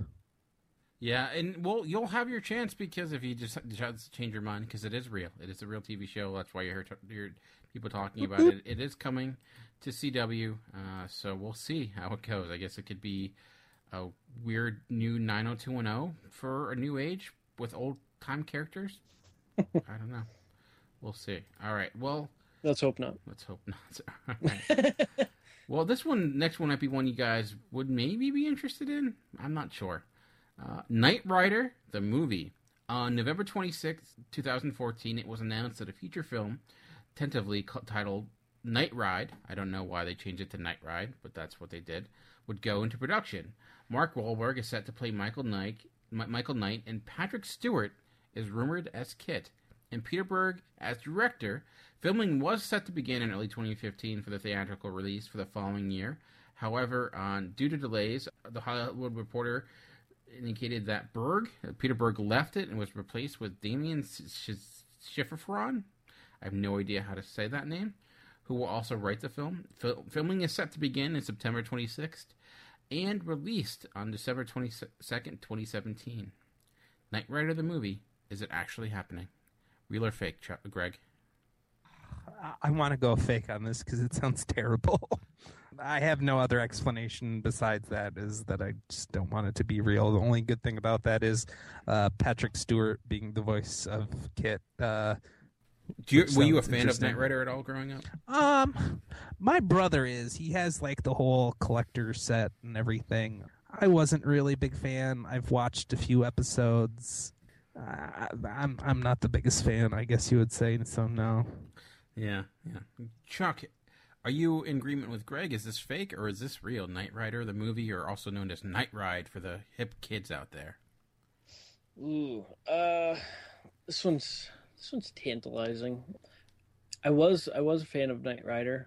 [SPEAKER 11] Yeah, and well, you'll have your chance because if you just decide to change your mind, because it is real, it is a real T V show. That's why you heard, heard people talking about it. It is coming to C W, uh, so we'll see how it goes. I guess it could be a weird new nine oh two one oh for a new age with old time characters. I don't know. We'll see. All right. Well,
[SPEAKER 9] let's hope not.
[SPEAKER 11] Let's hope not. All right. Well, this one, next one might be one you guys would maybe be interested in. I'm not sure. Uh, Knight Rider, the movie. On November twenty-sixth, twenty fourteen, it was announced that a feature film, tentatively c- titled Night Ride, I don't know why they changed it to Night Ride, but that's what they did, would go into production. Mark Wahlberg is set to play Michael Knight, M- Michael Knight, and Patrick Stewart is rumored as Kit. And Peter Berg as director. Filming was set to begin in early twenty fifteen for the theatrical release for the following year. However, on due to delays, the Hollywood Reporter indicated that Berg, Peter Berg, left it and was replaced with Damien Schifferon. I have no idea how to say that name. Who will also write the film. Fil- filming is set to begin in September twenty-sixth and released on December twenty-second, twenty seventeen. Knight Rider the movie. Is it actually happening? Real or fake, Chuck, Greg?
[SPEAKER 10] I, I want to go fake on this because it sounds terrible. I have no other explanation besides that, is that I just don't want it to be real. The only good thing about that is uh, Patrick Stewart being the voice of Kit. Uh,
[SPEAKER 11] Do you,
[SPEAKER 10] which
[SPEAKER 11] were you a
[SPEAKER 10] sounds
[SPEAKER 11] fan of
[SPEAKER 10] interesting.
[SPEAKER 11] Knight Rider at all growing up?
[SPEAKER 10] Um, my brother is. He has like the whole collector set and everything. I wasn't really a big fan. I've watched a few episodes. Uh, I'm I'm not the biggest fan, I guess you would say. So no.
[SPEAKER 11] Yeah, yeah. Chuck, are you in agreement with Greg? Is this fake or is this real? Knight Rider, the movie, or also known as Night Ride for the hip kids out there?
[SPEAKER 9] Ooh, uh, this one's this one's tantalizing. I was I was a fan of Knight Rider.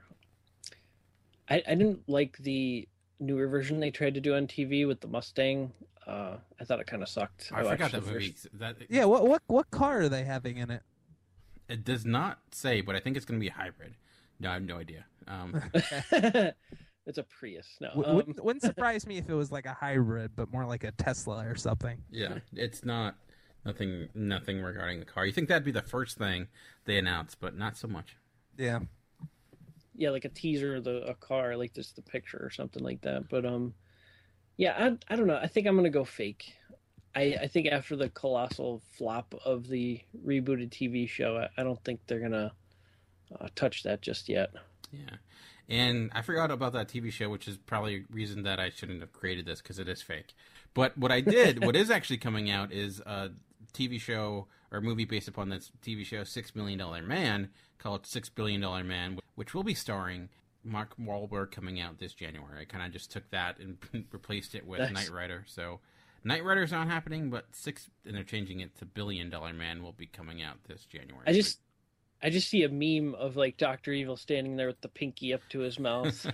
[SPEAKER 9] I I didn't like the newer version they tried to do on T V with the Mustang. Uh, I thought it kind of sucked.
[SPEAKER 11] I, I forgot that movie.
[SPEAKER 9] First...
[SPEAKER 11] That,
[SPEAKER 10] yeah, what what what car are they having in it?
[SPEAKER 11] It does not say, but I think it's going to be a hybrid. No, I have no idea. Um,
[SPEAKER 9] it's a Prius. No,
[SPEAKER 10] w-
[SPEAKER 9] um...
[SPEAKER 10] wouldn't, wouldn't surprise me if it was like a hybrid, but more like a Tesla or something.
[SPEAKER 11] Yeah, it's not nothing. Nothing regarding the car. You think that'd be the first thing they announced, but not so much.
[SPEAKER 10] Yeah.
[SPEAKER 9] Yeah, like a teaser of the a car, like just the picture or something like that. But um, yeah, I I don't know. I think I'm gonna go fake. I I think after the colossal flop of the rebooted T V show, I, I don't think they're gonna uh, touch that just yet.
[SPEAKER 11] Yeah, and I forgot about that T V show, which is probably a reason that I shouldn't have created this because it is fake. But what I did, what is actually coming out, is a T V show or movie based upon this T V show, Six Million Dollar Man, called Six Billion Dollar Man, which will be starring Mark Wahlberg, coming out this January. I kind of just took that and replaced it with
[SPEAKER 9] Nice.
[SPEAKER 11] Knight Rider. So Knight Rider's not happening, but six, and they're changing it to Billion Dollar Man, will be coming out this January.
[SPEAKER 9] I just I just see a meme of like Doctor Evil standing there with the pinky up to his mouth,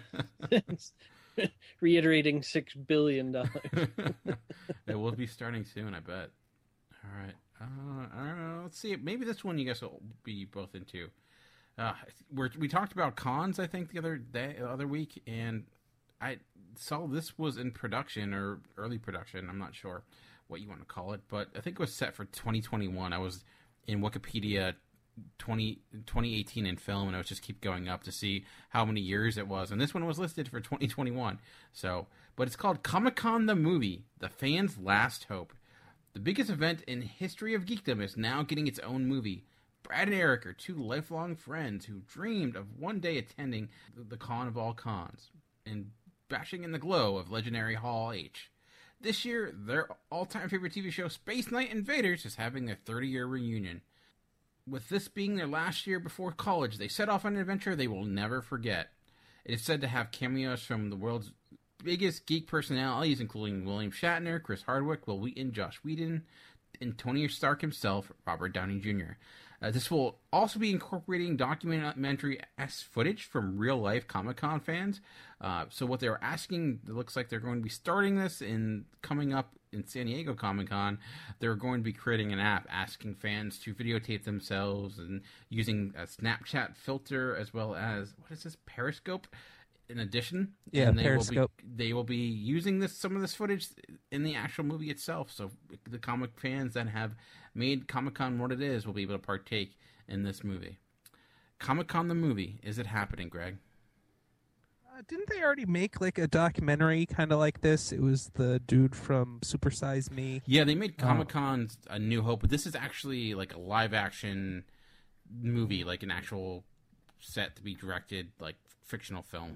[SPEAKER 9] reiterating six billion dollars.
[SPEAKER 11] It will be starting soon, I bet. All right. Uh, I don't know. Let's see. Maybe this one you guys will be both into. Uh, we're, we talked about cons, I think, the other day, the other week, and I saw this was in production or early production. I'm not sure what you want to call it, but I think it was set for twenty twenty-one. I was in Wikipedia twenty, twenty eighteen in film, and I was just keep going up to see how many years it was, and this one was listed for twenty twenty-one. So, but it's called Comic-Con the Movie, The Fans' Last Hope. The biggest event in history of geekdom is now getting its own movie. Brad and Eric are two lifelong friends who dreamed of one day attending the con of all cons and bashing in the glow of legendary Hall H. This year, their all-time favorite T V show, Space Knight Invaders, is having their thirty-year reunion. With this being their last year before college, they set off on an adventure they will never forget. It is said to have cameos from the world's biggest geek personalities, including William Shatner, Chris Hardwick, Will Wheaton, Joss Whedon, and Tony Stark himself, Robert Downey Junior Uh, this will also be incorporating documentary-esque footage from real-life Comic-Con fans. Uh, so what they're asking, it looks like they're going to be starting this in coming up in San Diego Comic-Con. They're going to be creating an app asking fans to videotape themselves and using a Snapchat filter as well as, what is this, Periscope? In addition,
[SPEAKER 10] yeah,
[SPEAKER 11] and they
[SPEAKER 10] Periscope.
[SPEAKER 11] Will be, they will be using this some of this footage in the actual movie itself. So the comic fans that have made Comic-Con what it is will be able to partake in this movie. Comic-Con the Movie, is it happening, Greg?
[SPEAKER 10] Uh, didn't they already make like a documentary kind of like this? It was the dude from Super Size Me.
[SPEAKER 11] Yeah, they made Comic-Con oh. A New Hope, but this is actually like a live action movie, like an actual set to be directed, like fictional film.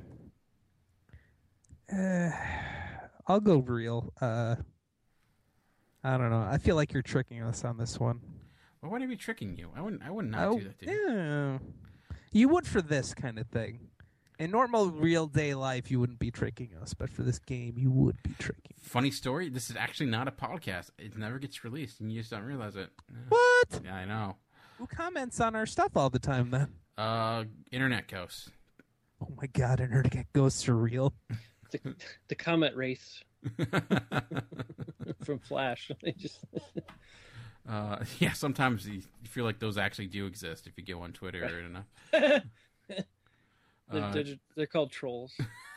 [SPEAKER 10] Uh, I'll go real. Uh, I don't know. I feel like you're tricking us on this one.
[SPEAKER 11] Well, why would I be tricking you? I wouldn't. I would not
[SPEAKER 10] oh,
[SPEAKER 11] do that to you.
[SPEAKER 10] Yeah. You would for this kind of thing. In normal real day life, you wouldn't be tricking us, but for this game, you would be tricking.
[SPEAKER 11] Funny story. This is actually not a podcast. It never gets released, and you just don't realize it.
[SPEAKER 10] What?
[SPEAKER 11] Yeah, I know.
[SPEAKER 10] Who comments on our stuff all the time then?
[SPEAKER 11] Uh, internet ghosts.
[SPEAKER 10] Oh my god, internet ghosts are real.
[SPEAKER 9] The, the comment race from Flash. They just
[SPEAKER 11] uh, yeah, sometimes you feel like those actually do exist if you go on Twitter
[SPEAKER 9] right.
[SPEAKER 11] enough.
[SPEAKER 9] they're,
[SPEAKER 11] uh,
[SPEAKER 9] they're, they're called trolls.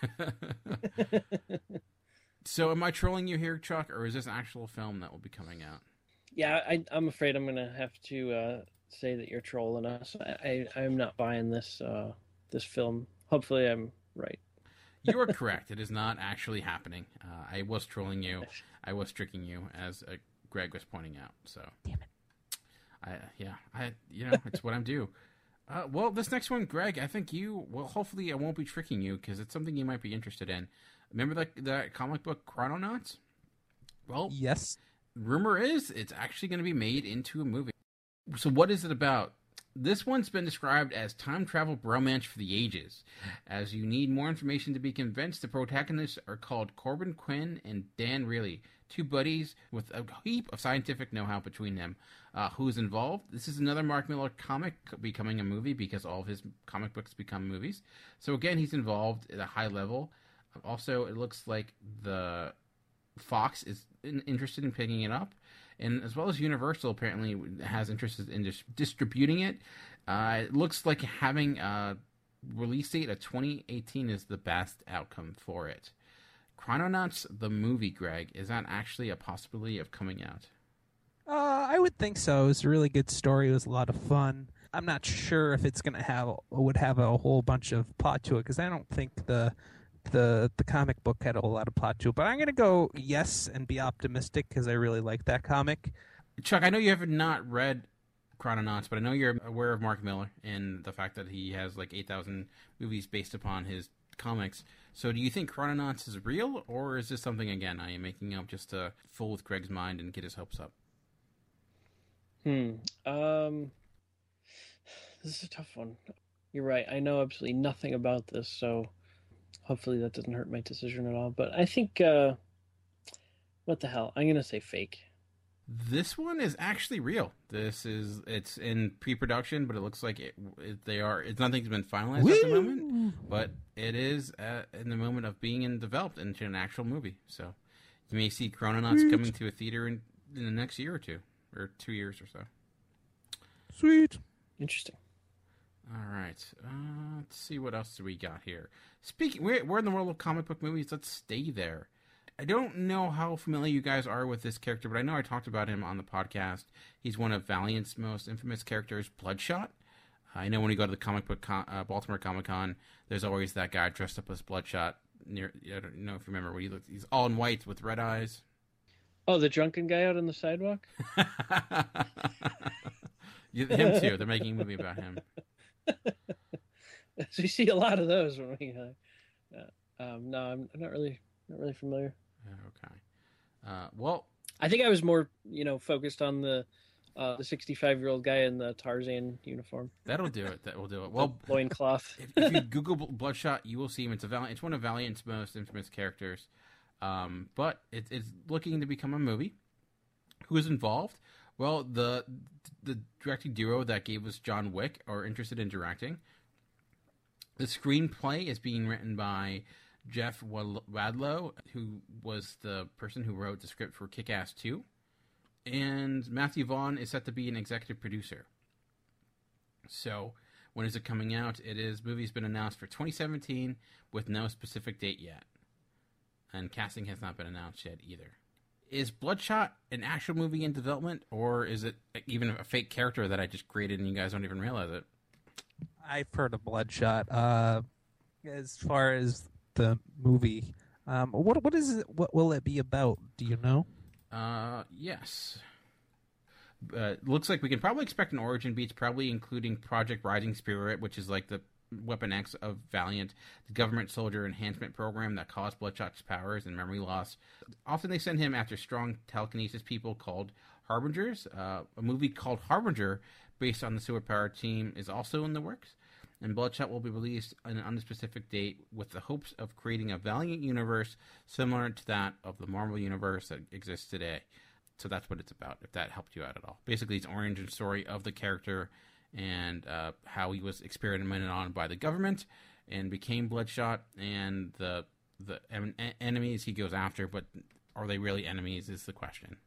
[SPEAKER 11] So am I trolling you here, Chuck, or is this an actual film that will be coming out?
[SPEAKER 9] Yeah, I, I'm afraid I'm going to have to uh, say that you're trolling us. I, I, I'm not buying this uh, this film. Hopefully I'm right.
[SPEAKER 11] You are correct. It is not actually happening. Uh, I was trolling you. I was tricking you, as uh, Greg was pointing out. So,
[SPEAKER 10] damn it.
[SPEAKER 11] I yeah, I you know it's what I'm due. Uh, well, this next one, Greg, I think you well. Hopefully, I won't be tricking you because it's something you might be interested in. Remember that that comic book Chrononauts? Well,
[SPEAKER 10] yes.
[SPEAKER 11] Rumor is it's actually going to be made into a movie. So, what is it about? This one's been described as time travel bromance for the ages. As you need more information to be convinced, the protagonists are called Corbin Quinn and Dan Reilly, two buddies with a heap of scientific know-how between them. Uh, who's involved? This is another Mark Millar comic becoming a movie because all of his comic books become movies. So again, he's involved at a high level. Also, it looks like the Fox is in, interested in picking it up. And as well as Universal apparently has interest in dis- distributing it. Uh, it looks like having a release date of twenty eighteen is the best outcome for it. Chrononauts, the movie, Greg, is that actually a possibility of coming out?
[SPEAKER 10] Uh, I would think so. It was a really good story. It was a lot of fun. I'm not sure if it's going to have would have a whole bunch of plot to it because I don't think the the the comic book had a whole lot of plot to it. But I'm going to go yes and be optimistic because I really like that comic.
[SPEAKER 11] Chuck, I know you have not read Chrononauts, but I know you're aware of Mark Millar and the fact that he has like eight thousand movies based upon his comics. So do you think Chrononauts is real, or is this something, again, I am making up just to fool with Greg's mind and get his hopes up?
[SPEAKER 9] Hmm. Um, this is a tough one. You're right. I know absolutely nothing about this, so hopefully that doesn't hurt my decision at all. But I think, uh, what the hell? I'm going to say fake.
[SPEAKER 11] This one is actually real. This is, it's in pre-production, but it looks like it, it they are, it's nothing's been finalized Woo! At the moment, but it is uh, in the moment of being in, developed into an actual movie. So you may see Chrononauts Sweet. coming to a theater in, in the next year or two, or two years or so.
[SPEAKER 10] Sweet.
[SPEAKER 9] Interesting.
[SPEAKER 11] All right. Uh, let's see what else do we got here. Speaking, we're, we're in the world of comic book movies. Let's stay there. I don't know how familiar you guys are with this character, but I know I talked about him on the podcast. He's one of Valiant's most infamous characters, Bloodshot. I know when you go to the comic book con, uh, Baltimore Comic Con, there's always that guy dressed up as Bloodshot. Near, I don't know if you remember, where he looks, he's all in white with red eyes.
[SPEAKER 9] Oh, the drunken guy out on the sidewalk?
[SPEAKER 11] Him too. They're making a movie about him.
[SPEAKER 9] So you see a lot of those when we. Uh, um, no, I'm not really, not really familiar.
[SPEAKER 11] Okay. Uh, well,
[SPEAKER 9] I think I was more, you know, focused on the uh, the sixty-five-year-old guy in the Tarzan uniform.
[SPEAKER 11] That'll do it. That will do it. Well,
[SPEAKER 9] the loincloth.
[SPEAKER 11] if, if you Google Bloodshot, you will see him. It's a Valiant. It's one of Valiant's most infamous characters. Um, but it, it's looking to become a movie. Who is involved? Well, the the directing duo that gave us John Wick are interested in directing. The screenplay is being written by Jeff Wadlow, who was the person who wrote the script for Kick-Ass two. And Matthew Vaughn is set to be an executive producer. So, when is it coming out? It is, movie's been announced for twenty seventeen with no specific date yet. And casting has not been announced yet either. Is Bloodshot an actual movie in development, or is it even a fake character that I just created and you guys don't even realize it?
[SPEAKER 10] I've heard of Bloodshot. Uh, as far as the movie, um, what what is it? What will it be about? Do you know?
[SPEAKER 11] Uh, yes. Uh, looks like we can probably expect an origin beats, probably including Project Rising Spirit, which is like the Weapon X of Valiant, the government soldier enhancement program that caused Bloodshot's powers and memory loss. Often they send him after strong telekinesis people called Harbingers. Uh, a movie called Harbinger, based on the superpower team, is also in the works. And Bloodshot will be released on an unspecific date with the hopes of creating a Valiant universe similar to that of the Marvel universe that exists today. So that's what it's about, if that helped you out at all. Basically, it's an origin story of the character and uh, how he was experimented on by the government and became Bloodshot, and the the en- enemies he goes after, but are they really enemies is the question.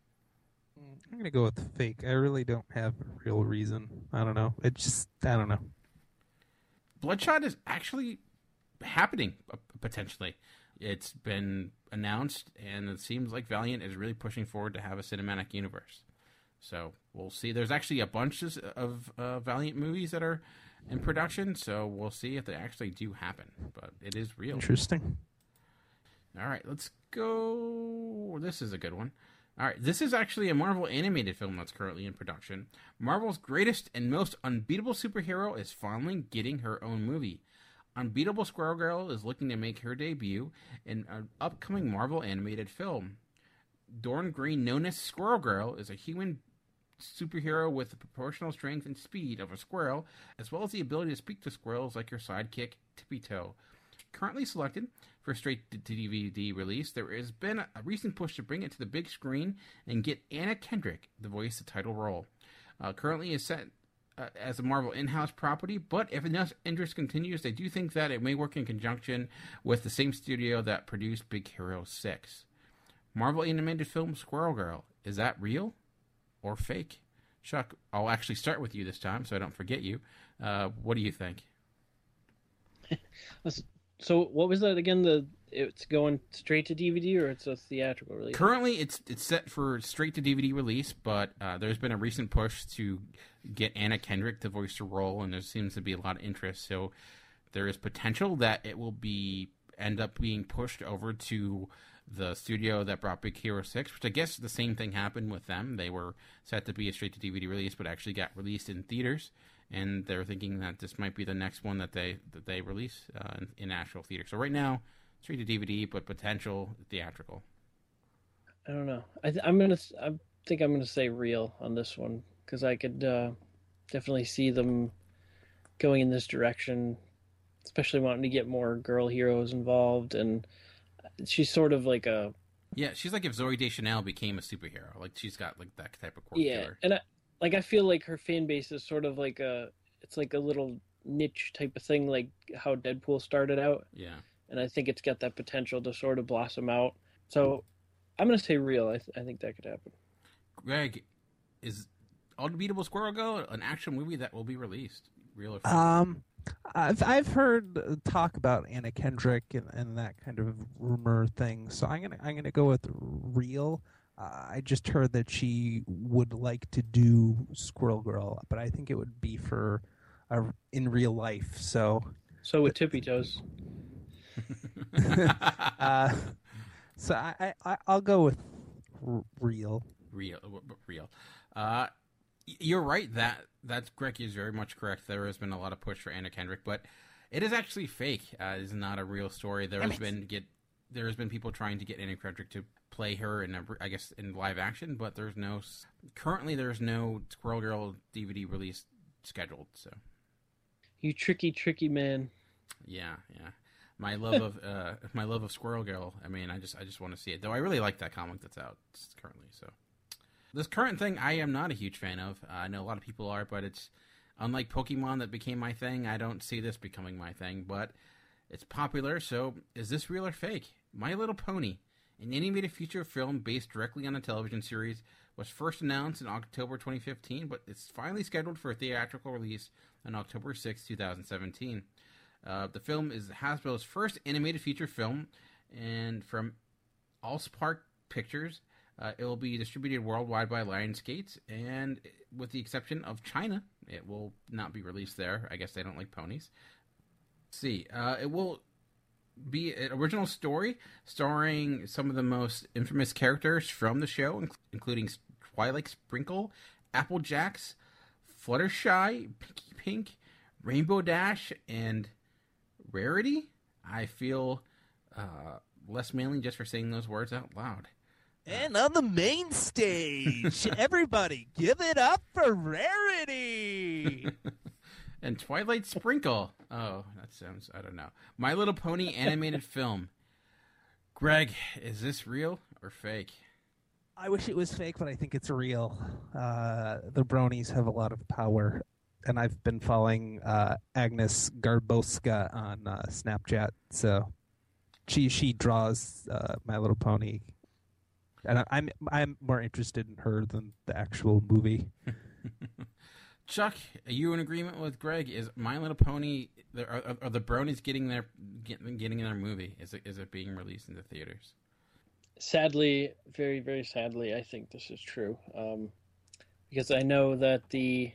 [SPEAKER 10] I'm going to go with the fake. I really don't have a real reason. I don't know. It just, I don't know.
[SPEAKER 11] Bloodshot is actually happening, potentially. It's been announced, and it seems like Valiant is really pushing forward to have a cinematic universe. So we'll see. There's actually a bunch of uh, Valiant movies that are in production, so we'll see if they actually do happen. But it is real.
[SPEAKER 10] Interesting.
[SPEAKER 11] All right, let's go. This is a good one. All right, this is actually a Marvel animated film that's currently in production. Marvel's greatest and most unbeatable superhero is finally getting her own movie. Unbeatable Squirrel Girl is looking to make her debut in an upcoming Marvel animated film. Dorn Green, known as Squirrel Girl, is a human superhero with the proportional strength and speed of a squirrel, as well as the ability to speak to squirrels like her sidekick, Tippy Toe. Currently selected for straight-to-D V D release, there has been a recent push to bring it to the big screen and get Anna Kendrick to voice the title role. Uh, currently is set uh, as a Marvel in-house property, but if enough interest continues, they do think that it may work in conjunction with the same studio that produced Big Hero six. Marvel animated film Squirrel Girl, is that real or fake? Chuck, I'll actually start with you this time so I don't forget you. Uh, what do you think?
[SPEAKER 9] So what was that again? The it's going straight to D V D or it's a theatrical release?
[SPEAKER 11] Currently, it's it's set for straight to D V D release, but uh, there's been a recent push to get Anna Kendrick to voice the role, and there seems to be a lot of interest. So there is potential that it will be end up being pushed over to the studio that brought Big Hero six, which I guess the same thing happened with them. They were set to be a straight to D V D release, but actually got released in theaters. And they're thinking that this might be the next one that they that they release uh, in, in actual theater. So right now, straight to D V D, but potential theatrical.
[SPEAKER 9] I don't know. I th- I'm gonna. I think I'm gonna say real on this one because I could uh, definitely see them going in this direction, especially wanting to get more girl heroes involved. And she's sort of like a
[SPEAKER 11] yeah. She's like if Zooey Deschanel became a superhero. Like she's got like that type of quirk
[SPEAKER 9] yeah.
[SPEAKER 11] to her.
[SPEAKER 9] And I, Like, I feel like her fan base is sort of like a, it's like a little niche type of thing, like how Deadpool started out.
[SPEAKER 11] Yeah.
[SPEAKER 9] And I think it's got that potential to sort of blossom out. So I'm going to say real. I, th- I think that could happen.
[SPEAKER 11] Greg, is Unbeatable Squirrel Girl an action movie that will be released? Real or fake?
[SPEAKER 10] Um, I've, I've heard talk about Anna Kendrick and, and that kind of rumor thing. So I'm going to, I'm going to go with real. Uh, I just heard that she would like to do Squirrel Girl, but I think it would be for uh, in real life. So,
[SPEAKER 9] so with Tippy Toes.
[SPEAKER 10] uh, so I, I I'll go with r- real.
[SPEAKER 11] Real, real. Uh, you're right. That that's Greg is very much correct. There has been a lot of push for Anna Kendrick, but it is actually fake. Uh, it is not a real story. There has been get there has been people trying to get Anna Kendrick to play her in a, I guess in live action, but there's no currently there's no Squirrel Girl D V D release scheduled. So
[SPEAKER 9] you tricky, tricky man.
[SPEAKER 11] Yeah, yeah. My love of uh, my love of Squirrel Girl. I mean, I just I just want to see it. Though I really like that comic that's out currently. So this current thing, I am not a huge fan of. Uh, I know a lot of people are, but it's unlike Pokemon that became my thing. I don't see this becoming my thing, but it's popular. So is this real or fake? My Little Pony, an animated feature film based directly on a television series, was first announced in October twenty fifteen, but it's finally scheduled for a theatrical release on October sixth, twenty seventeen. Uh, the film is Hasbro's first animated feature film, and from Allspark Pictures, uh, it will be distributed worldwide by Lionsgate, and with the exception of China, it will not be released there. I guess they don't like ponies. Let's see, uh, it will be an original story starring some of the most infamous characters from the show, including Twilight Sprinkle, Applejacks, Fluttershy, Pinky Pink, Rainbow Dash, and Rarity. I feel uh, less manly just for saying those words out loud.
[SPEAKER 10] And on the main stage, everybody give it up for Rarity!
[SPEAKER 11] And Twilight Sprinkle. Oh, that sounds, I don't know. My Little Pony animated film. Greg, is this real or fake?
[SPEAKER 10] I wish it was fake, but I think it's real. Uh, the bronies have a lot of power. And I've been following uh, Agnes Garboska on uh, Snapchat. So she she draws uh, My Little Pony. And I, I'm I'm more interested in her than the actual movie.
[SPEAKER 11] Chuck, are you in agreement with Greg? Is My Little Pony, are, are the bronies getting their getting, getting their movie? Is it is it being released into theaters?
[SPEAKER 9] Sadly, very very sadly, I think this is true. Um, because I know that the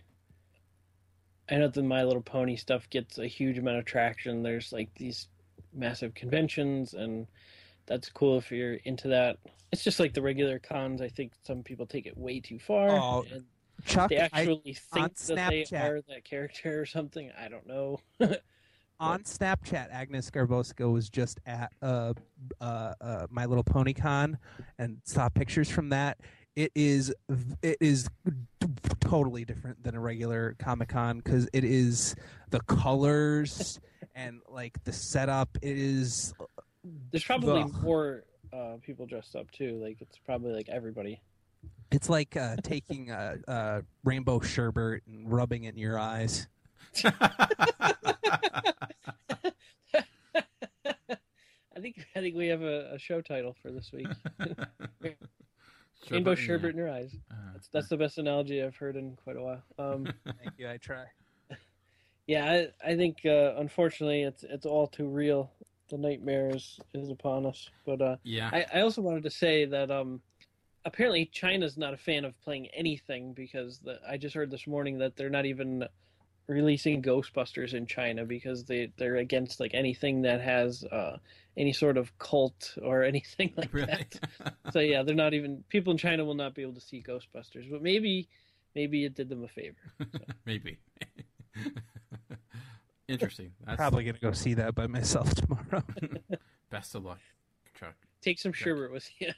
[SPEAKER 9] I know the My Little Pony stuff gets a huge amount of traction. There's like these massive conventions, and that's cool if you're into that. It's just like the regular cons. I think some people take it way too far.
[SPEAKER 10] Oh,
[SPEAKER 9] and
[SPEAKER 10] Chuck,
[SPEAKER 9] they actually
[SPEAKER 10] I,
[SPEAKER 9] think that they
[SPEAKER 10] Snapchat.
[SPEAKER 9] are that character or something. I don't know.
[SPEAKER 10] On Snapchat, Agnes Garbosco was just at uh, uh, uh, My Little Pony Con and saw pictures from that. It is it is totally different than a regular Comic Con because it is the colors and like the setup. It is.
[SPEAKER 9] There's probably
[SPEAKER 10] Ugh.
[SPEAKER 9] more uh, people dressed up too. Like it's probably like everybody.
[SPEAKER 10] It's like uh, taking a, a rainbow sherbet and rubbing it in your eyes.
[SPEAKER 9] I think I think we have a, a show title for this week. Rainbow sherbet in your eyes.
[SPEAKER 11] Uh,
[SPEAKER 9] That's that's the best analogy I've heard in quite a while. Um,
[SPEAKER 10] Thank you. I try.
[SPEAKER 9] yeah, I, I think uh, unfortunately it's it's all too real. The nightmare is, is upon us. But uh,
[SPEAKER 11] Yeah.
[SPEAKER 9] I, I also wanted to say that um, apparently China's not a fan of playing anything because the, I just heard this morning that they're not even releasing Ghostbusters in China because they they're against like anything that has uh, any sort of cult or anything like
[SPEAKER 11] Really?
[SPEAKER 9] that. So yeah, they're not even people in China will not be able to see Ghostbusters, but maybe maybe it did them a favor. So.
[SPEAKER 11] Maybe. Interesting. That's
[SPEAKER 10] Probably gonna go see that by myself tomorrow.
[SPEAKER 11] Best of luck, Chuck.
[SPEAKER 9] Take some sherbet with you.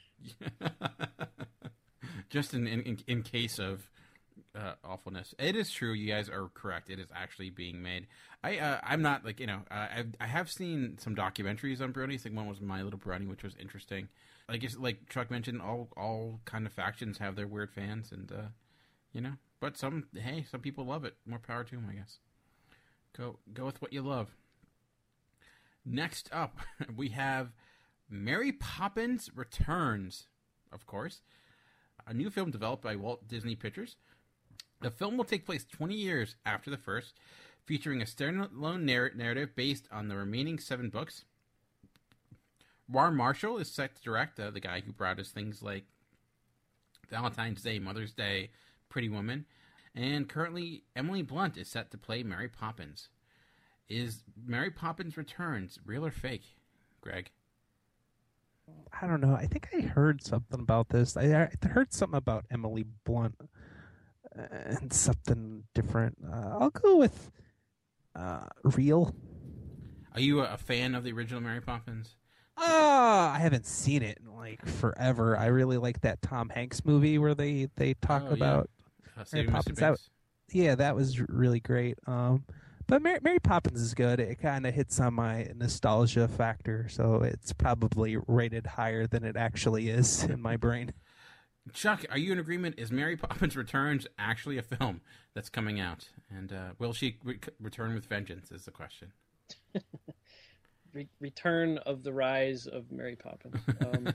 [SPEAKER 11] Just in, in in case of uh, awfulness. It is true. You guys are correct. It is actually being made. I uh, I'm not like you know. Uh, I I have seen some documentaries on bronies. I think one was My Little Brony, which was interesting. Like it's like Chuck mentioned, all all kind of factions have their weird fans, and uh, you know. But some hey, some people love it. More power to them, I guess. Go go with what you love. Next up, we have Mary Poppins Returns, of course, a new film developed by Walt Disney Pictures. The film will take place twenty years after the first, featuring a standalone narr- narrative based on the remaining seven books. Warren Marshall is set to direct, uh, the guy who brought us things like Valentine's Day, Mother's Day, Pretty Woman. And currently, Emily Blunt is set to play Mary Poppins. Is Mary Poppins Returns real or fake, Greg?
[SPEAKER 10] I don't know. I think I heard something about this. I, I heard something about Emily Blunt and something different. Uh, I'll go with uh, real.
[SPEAKER 11] Are you a fan of the original Mary Poppins?
[SPEAKER 10] Ah, I haven't seen it in like forever. I really like that Tom Hanks movie where they, they talk
[SPEAKER 11] Oh, yeah.
[SPEAKER 10] about
[SPEAKER 11] Uh,
[SPEAKER 10] Mary
[SPEAKER 11] Saving Mister
[SPEAKER 10] Poppins. That,
[SPEAKER 11] Banks.
[SPEAKER 10] yeah, that was really great. Um, but Mary, Mary Poppins is good. It kind of hits on my nostalgia factor, so it's probably rated higher than it actually is in my brain.
[SPEAKER 11] Chuck, are you in agreement? Is Mary Poppins Returns actually a film that's coming out? And uh, will she re- return with vengeance is the question.
[SPEAKER 9] Re- Return of the Rise of Mary Poppins. Um,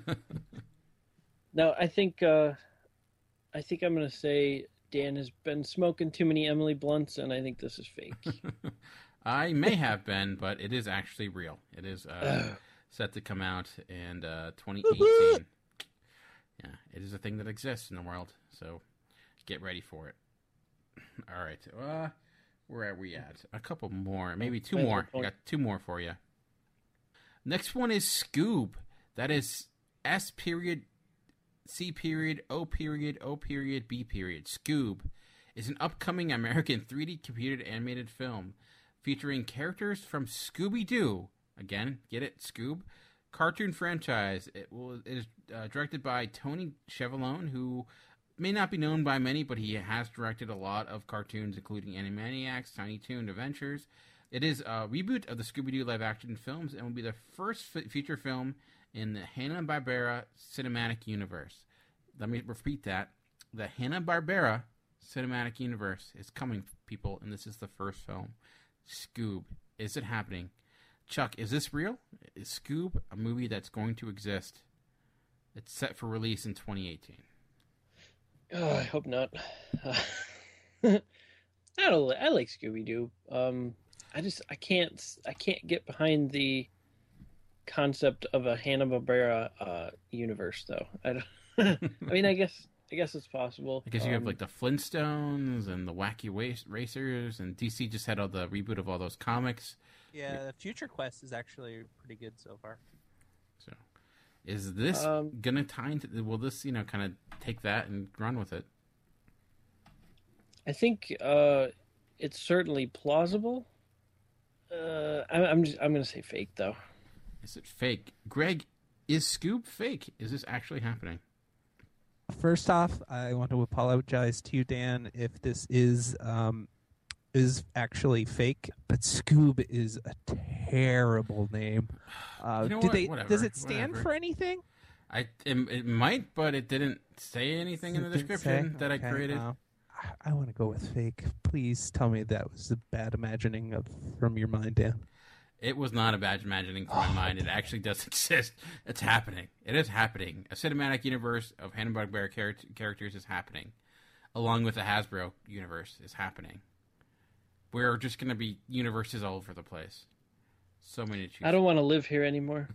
[SPEAKER 9] no, I think uh, I think I'm going to say Dan has been smoking too many Emily Blunts, and I think this is fake.
[SPEAKER 11] I may have been, but it is actually real. It is uh, set to come out in uh, twenty eighteen. Yeah, it is a thing that exists in the world, so get ready for it. All right, uh, where are we at? A couple more, maybe two
[SPEAKER 9] Right,
[SPEAKER 11] more.
[SPEAKER 9] good
[SPEAKER 11] I
[SPEAKER 9] point.
[SPEAKER 11] got two more for you. Next one is Scoob. That is S period, C period, O period, O period, B period. Scoob is an upcoming American three D computer animated film featuring characters from Scooby-Doo. Again, get it, Scoob. Cartoon franchise. It will it is uh, directed by Tony Chevallone, who may not be known by many, but he has directed a lot of cartoons, including Animaniacs, Tiny Toon Adventures. It is a reboot of the Scooby-Doo live-action films and will be the first f- feature film in the Hanna-Barbera cinematic universe. Let me repeat that. The Hanna-Barbera cinematic universe is coming, people, and this is the first film. Scoob. Is it happening? Chuck, is this real? Is Scoob a movie that's going to exist? It's set for release in twenty eighteen.
[SPEAKER 9] Oh, I hope not. I don't. I like Scooby Doo. Um, I just I can't I can't get behind the concept of a Hanna-Barbera uh, universe, though. I don't. I mean, I guess I guess it's possible.
[SPEAKER 11] I guess you have
[SPEAKER 9] Um,
[SPEAKER 11] like the Flintstones and the Wacky Wa- Racers, and D C just had all the reboot of all those comics.
[SPEAKER 10] Yeah, Future Quest is actually pretty good so far.
[SPEAKER 11] So, Is this
[SPEAKER 9] Um,
[SPEAKER 11] gonna tie into? Will this, you know, kind of take that and run with it?
[SPEAKER 9] I think uh, it's certainly plausible. Uh, I, I'm just, I'm going to say fake, though.
[SPEAKER 11] Is it fake? Greg, is Scoob fake? Is this actually happening?
[SPEAKER 10] First off, I want to apologize to you, Dan, if this is um, is actually fake. But Scoob is a terrible name. Uh,
[SPEAKER 11] You know
[SPEAKER 10] did
[SPEAKER 11] what?
[SPEAKER 10] they?
[SPEAKER 11] Whatever,
[SPEAKER 10] Does it stand
[SPEAKER 11] whatever.
[SPEAKER 10] for anything?
[SPEAKER 11] I it, it might, but it didn't say anything in the
[SPEAKER 10] It didn't
[SPEAKER 11] description
[SPEAKER 10] say?
[SPEAKER 11] that
[SPEAKER 10] Okay,
[SPEAKER 11] I created.
[SPEAKER 10] uh, I, I want to go with fake. Please tell me that was a bad imagining of from your mind, Dan.
[SPEAKER 11] It was not a bad imagining from my mind. It actually does exist. It's happening. It is happening. A cinematic universe of Hanna-Barbera char- characters is happening, along with the Hasbro universe is happening. We're just going to be universes all over the place. So many to choose.
[SPEAKER 9] I don't want to live here anymore.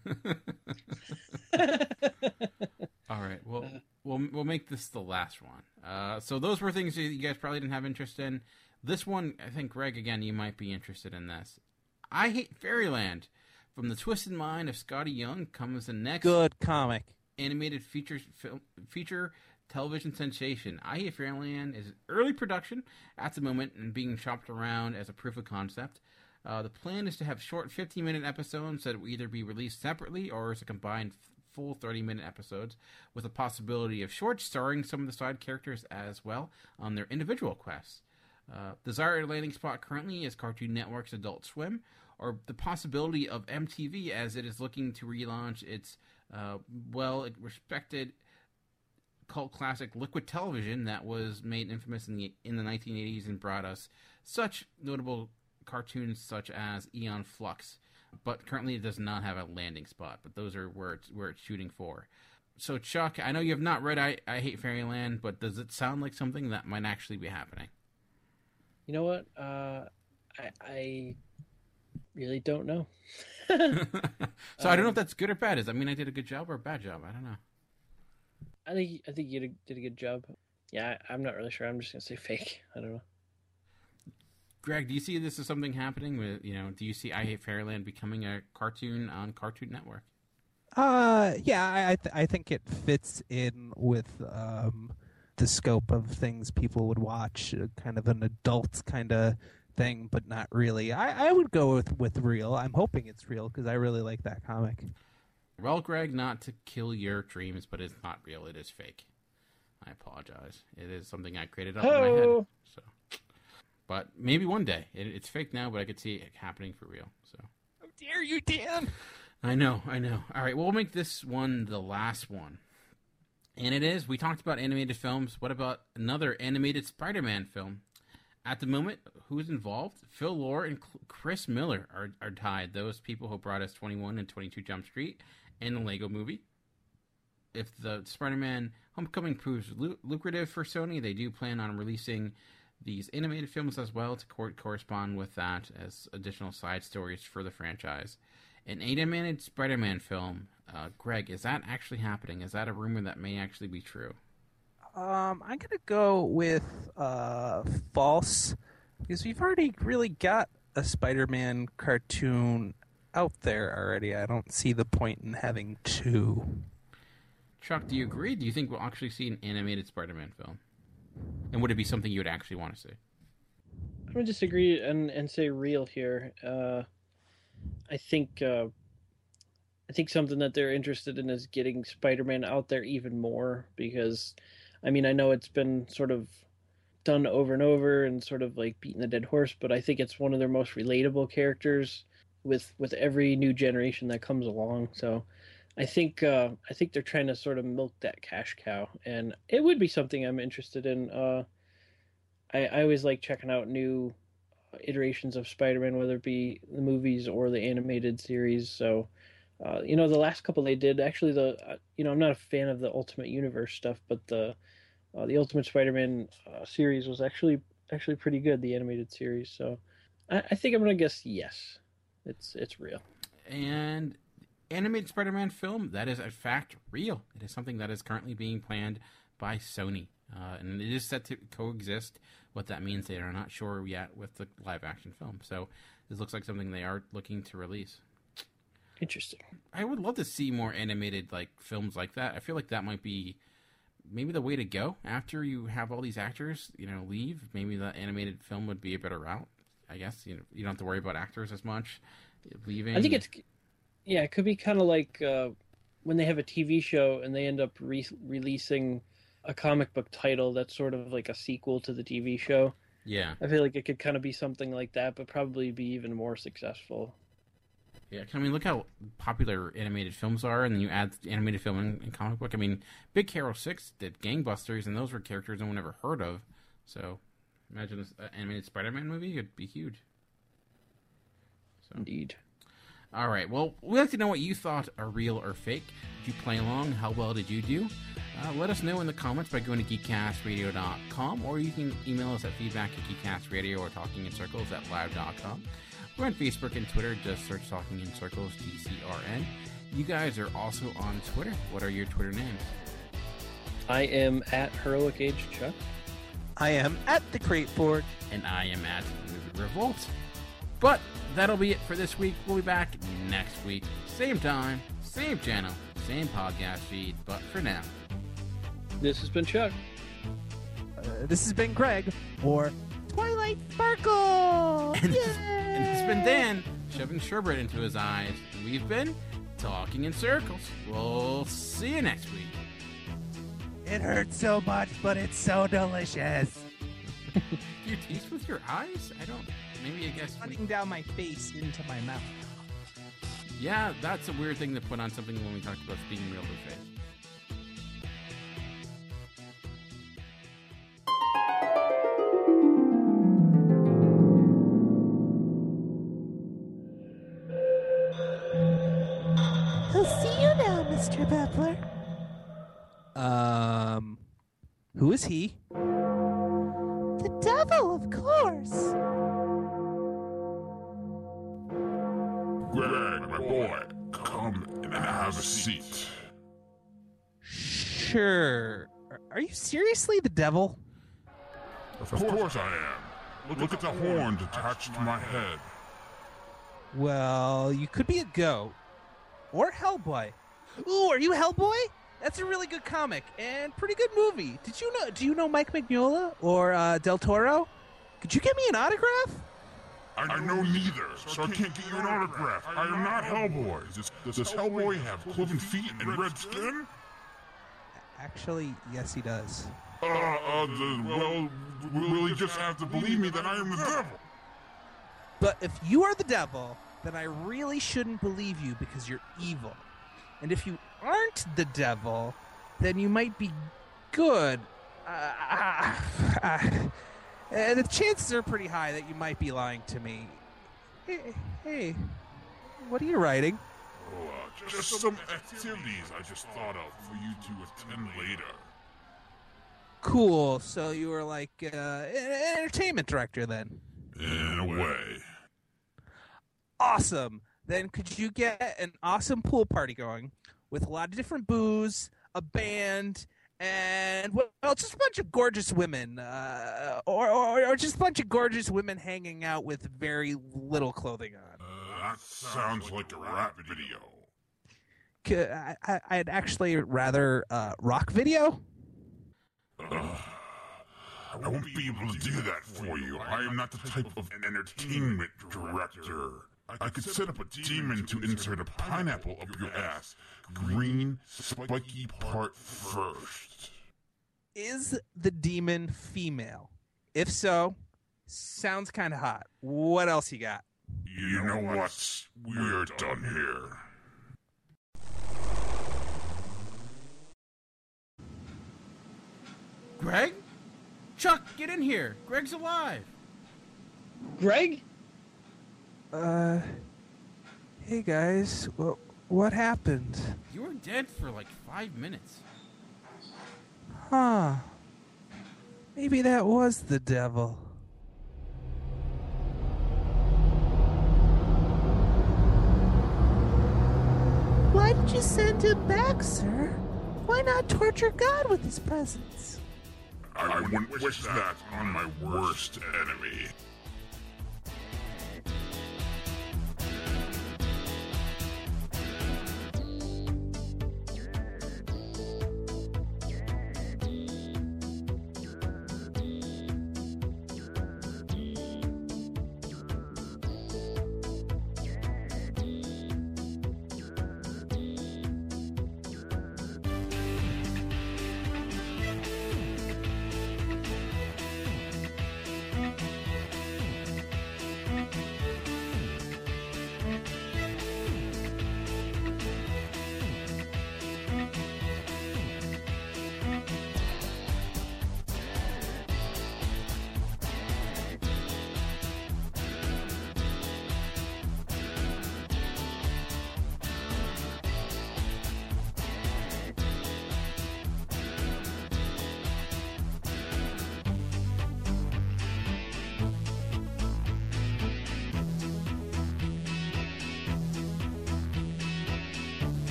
[SPEAKER 11] All right. Well, we'll we'll make this the last one. Uh, so those were things that you guys probably didn't have interest in. This one, I think, Greg, again, you might be interested in this. I Hate Fairyland, from the twisted mind of Scotty Young, comes the next
[SPEAKER 10] Good comic.
[SPEAKER 11] animated feature film, feature television sensation. I Hate Fairyland is in early production at the moment and being shopped around as a proof of concept. Uh, the plan is to have short fifteen-minute episodes that will either be released separately or as a combined f- full thirty-minute episodes, with a possibility of shorts starring some of the side characters as well on their individual quests. Uh, desired landing spot currently is Cartoon Network's Adult Swim, or the possibility of M T V as it is looking to relaunch its uh, well-respected cult classic Liquid Television that was made infamous in the in the nineteen eighties and brought us such notable cartoons such as Eon Flux. But currently it does not have a landing spot, but those are where it's, where it's shooting for. So Chuck, I know you have not read I, I Hate Fairyland, but does it sound like something that might actually be happening?
[SPEAKER 9] You know what? Uh, I, I really don't know.
[SPEAKER 11] So I don't know if that's good or bad. Is I mean, I did a good job or a bad job. I don't know.
[SPEAKER 9] I think I think you did a, did a good job. Yeah, I, I'm not really sure. I'm just gonna say fake. I don't know.
[SPEAKER 11] Greg, do you see this as something happening? With you know, do you see I Hate Fairyland becoming a cartoon on Cartoon Network?
[SPEAKER 10] Uh, yeah, I I, th- I think it fits in with um, the scope of things people would watch, uh, kind of an adult kind of thing, but not really. I, I would go with, with real. I'm hoping it's real because I really like that comic.
[SPEAKER 11] Well, Greg, not to kill your dreams, but it's not real. It is fake. I apologize. It is something I created up in my head. So, but maybe one day. It, it's fake now, but I could see it happening for real. So,
[SPEAKER 10] how dare you, Dan?
[SPEAKER 11] I know, I know. All right, well, we'll make this one the last one. And it is, we talked about animated films. What about another animated Spider-Man film? At the moment, who's involved? Phil Lord and Chris Miller are, are tied. Those people who brought us twenty-one and twenty-two Jump Street and the Lego Movie. If the Spider-Man Homecoming proves lu- lucrative for Sony, they do plan on releasing these animated films as well to co- correspond with that as additional side stories for the franchise. An animated Spider-Man film, uh, Greg, is that actually happening? Is that a rumor that may actually be true?
[SPEAKER 10] Um, I'm gonna go with uh, false because we've already really got a Spider-Man cartoon out there already. I don't see the point in having two.
[SPEAKER 11] Chuck, do you agree? Do you think we'll actually see an animated Spider-Man film? And would it be something you would actually want to see?
[SPEAKER 9] I'm gonna disagree and, and say real here. Uh, I think uh, I think something that they're interested in is getting Spider-Man out there even more because, I mean, I know it's been sort of done over and over and sort of like beating the dead horse, but I think it's one of their most relatable characters with with every new generation that comes along. So I think uh, I think they're trying to sort of milk that cash cow, and it would be something I'm interested in. Uh, I, I always like checking out new iterations of Spider-Man, whether it be the movies or the animated series. So, uh, you know, the last couple they did, actually, the uh, you know, I'm not a fan of the Ultimate Universe stuff, but the uh, the Ultimate Spider-Man uh, series was actually actually pretty good, the animated series. So, I, I think I'm gonna guess yes, it's it's real.
[SPEAKER 11] And animated Spider-Man film, that is in fact real. It is something that is currently being planned by Sony, uh, and it is set to coexist. What that means, they are not sure yet with the live-action film. So this looks like something they are looking to release.
[SPEAKER 9] Interesting.
[SPEAKER 11] I would love to see more animated like films like that. I feel like that might be maybe the way to go after you have all these actors, you know, leave. Maybe the animated film would be a better route. I guess you know you don't have to worry about actors as much leaving.
[SPEAKER 9] I think it's yeah, it could be kind of like uh, when they have a T V show and they end up re- releasing a comic book title that's sort of like a sequel to the T V show.
[SPEAKER 11] Yeah,
[SPEAKER 9] I feel like it could kind of be something like that, but probably be even more successful.
[SPEAKER 11] Yeah, I mean, look how popular animated films are, and then you add animated film in, in comic book. I mean, Big Hero six did gangbusters, and those were characters no one ever heard of. So, imagine this uh, animated Spider-Man movie; it'd be huge. So.
[SPEAKER 9] Indeed.
[SPEAKER 11] All right. Well, we'd like to know what you thought are real or fake. Did you play along? How well did you do? Uh, let us know in the comments by going to geek cast radio dot com, or you can email us at feedback at geek cast radio or talking in circles at live dot com. We're on Facebook and Twitter. Just search Talking in Circles, T C R N. You guys are also on Twitter. What are your Twitter names?
[SPEAKER 9] I am at Heroic Age Chuck.
[SPEAKER 10] I am at the Crate Forge.
[SPEAKER 11] And I am at Movie Revolt. But that'll be it for this week. We'll be back next week. Same time, same channel, same podcast feed. But for now,
[SPEAKER 9] this has been Chuck.
[SPEAKER 10] Uh, this has been Greg. Or Twilight Sparkle!
[SPEAKER 11] And, this, and this has been Dan, shoving sherbet into his eyes. And we've been Talking in Circles. We'll see you next week.
[SPEAKER 10] It hurts so much, but it's so delicious.
[SPEAKER 11] Do you taste with your eyes? I don't. Maybe I guess.
[SPEAKER 10] Running down my face into my mouth.
[SPEAKER 11] Yeah, that's a weird thing to put on something when we talked about being real to face.
[SPEAKER 8] I'll see you now, Mister Bepler.
[SPEAKER 10] Um, who is he?
[SPEAKER 8] The devil, of course.
[SPEAKER 3] Greg, my boy, come and have a seat.
[SPEAKER 10] Sure. Are you seriously the devil?
[SPEAKER 3] Of course I am. Look, Look at the horns attached to my head.
[SPEAKER 10] Well, you could be a goat. Or Hellboy. Ooh, are you Hellboy? That's a really good comic and pretty good movie. Did you know? Do you know Mike Mignola or uh, Del Toro? Could you get me an autograph?
[SPEAKER 3] I, I know neither, so I can't get you an autograph. I am not Hellboy. Does, does Hellboy have cloven feet and red skin?
[SPEAKER 10] Actually, yes, he does.
[SPEAKER 3] Uh, uh, the, well, will he just have to believe me that I am the devil?
[SPEAKER 10] But if you are the devil, then I really shouldn't believe you because you're evil. And if you aren't the devil, then you might be good. Uh, uh, uh, and the chances are pretty high that you might be lying to me. Hey, hey, what are you writing?
[SPEAKER 3] Oh, uh, just some activities I just thought of for you to attend later.
[SPEAKER 10] Cool, so you were like uh, an entertainment director then?
[SPEAKER 3] In a way.
[SPEAKER 10] Awesome. Then could you get an awesome pool party going with a lot of different booze, a band, and, well, just a bunch of gorgeous women, uh, or, or, or just a bunch of gorgeous women hanging out with very little clothing on?
[SPEAKER 3] Uh, that sounds like a rap video.
[SPEAKER 10] Could, I, I, I'd actually rather uh, rock video.
[SPEAKER 3] Uh, I won't be able to do that for you. I am not the type of entertainment director. I could set up a demon to insert a pineapple up your ass. Green, spiky part first.
[SPEAKER 10] Is the demon female? If so, sounds kind of hot. What else you got?
[SPEAKER 3] You know what? We're done here.
[SPEAKER 11] Greg? Chuck, get in here. Greg's alive.
[SPEAKER 9] Greg?
[SPEAKER 10] Uh, hey guys, what, what happened?
[SPEAKER 11] You were dead for like five minutes.
[SPEAKER 10] Huh. Maybe that was the devil.
[SPEAKER 8] Why did you send him back, sir? Why not torture God with his presence?
[SPEAKER 3] I wouldn't wish that on my worst enemy.